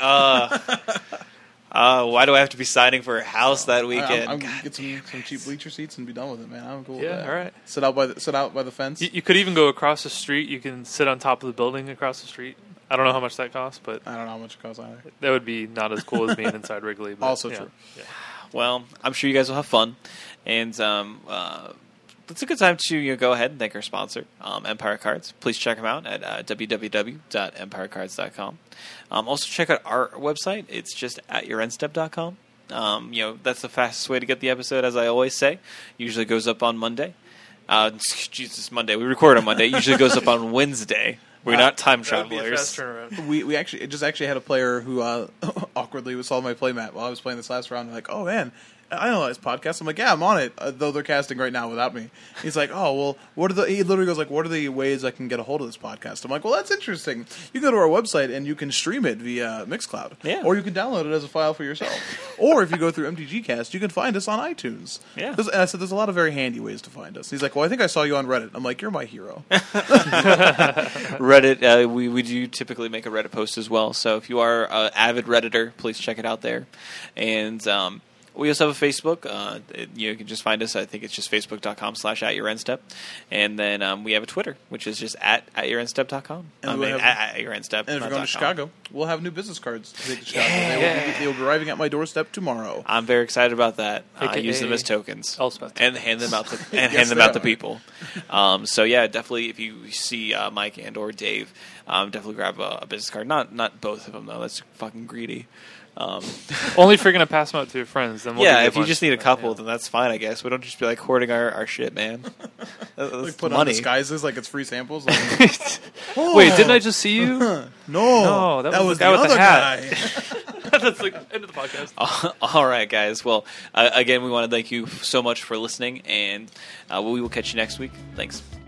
Why do I have to be signing for a house that weekend? I'm gonna get some cheap bleacher seats and be done with it, man. I'm cool with that. All right. Sit out by the fence. You could even go across the street. You can sit on top of the building across the street. I don't know how much that costs, but I don't know how much it costs either. That would be not as cool as being inside Wrigley. But, also true. Yeah. Well, I'm sure you guys will have fun, and it's a good time to go ahead and thank our sponsor, Empire Cards. Please check them out at www.empirecards.com. Also, check out our website. It's just at yourendstep.com. That's the fastest way to get the episode, as I always say. Usually goes up on Monday. Monday. We record on Monday. It usually goes up on Wednesday. We're not time travelers. We actually had a player who awkwardly was on my playmat while I was playing this last round. Like, oh man, I know this podcast. I'm like, yeah, I'm on it. Though they're casting right now without me. He's like, oh well, he literally goes like, what are the ways I can get a hold of this podcast? I'm like, well, that's interesting. You go to our website and you can stream it via Mixcloud, or you can download it as a file for yourself. Or if you go through MTGcast, you can find us on iTunes. Yeah. And I said, there's a lot of very handy ways to find us. He's like, well, I think I saw you on Reddit. I'm like, you're my hero. Reddit, we do typically make a Reddit post as well. So if you are an avid Redditor, please check it out there. And we also have a Facebook. You can just find us. I think it's just facebook.com/@yourendstep. And then we have a Twitter, which is just at yourendstep.com. And at yourendstep. And if you're going to Chicago, we'll have new business cards to take to Chicago. They will be arriving at my doorstep tomorrow. I'm very excited about that. I use them as tokens and hand them out to to people. So yeah, definitely if you see Mike and or Dave, definitely grab a business card. Not both of them though. That's fucking greedy. Only if you're going to pass them out to your friends. Then if you just need a couple, then that's fine, I guess. We don't just be hoarding our shit, man. Like put on disguises like it's free samples. Like, wait, didn't I just see you? No, that was the guy with the hat. That's the end of the podcast. All right, guys. Well, again, we want to thank you so much for listening, and we will catch you next week. Thanks.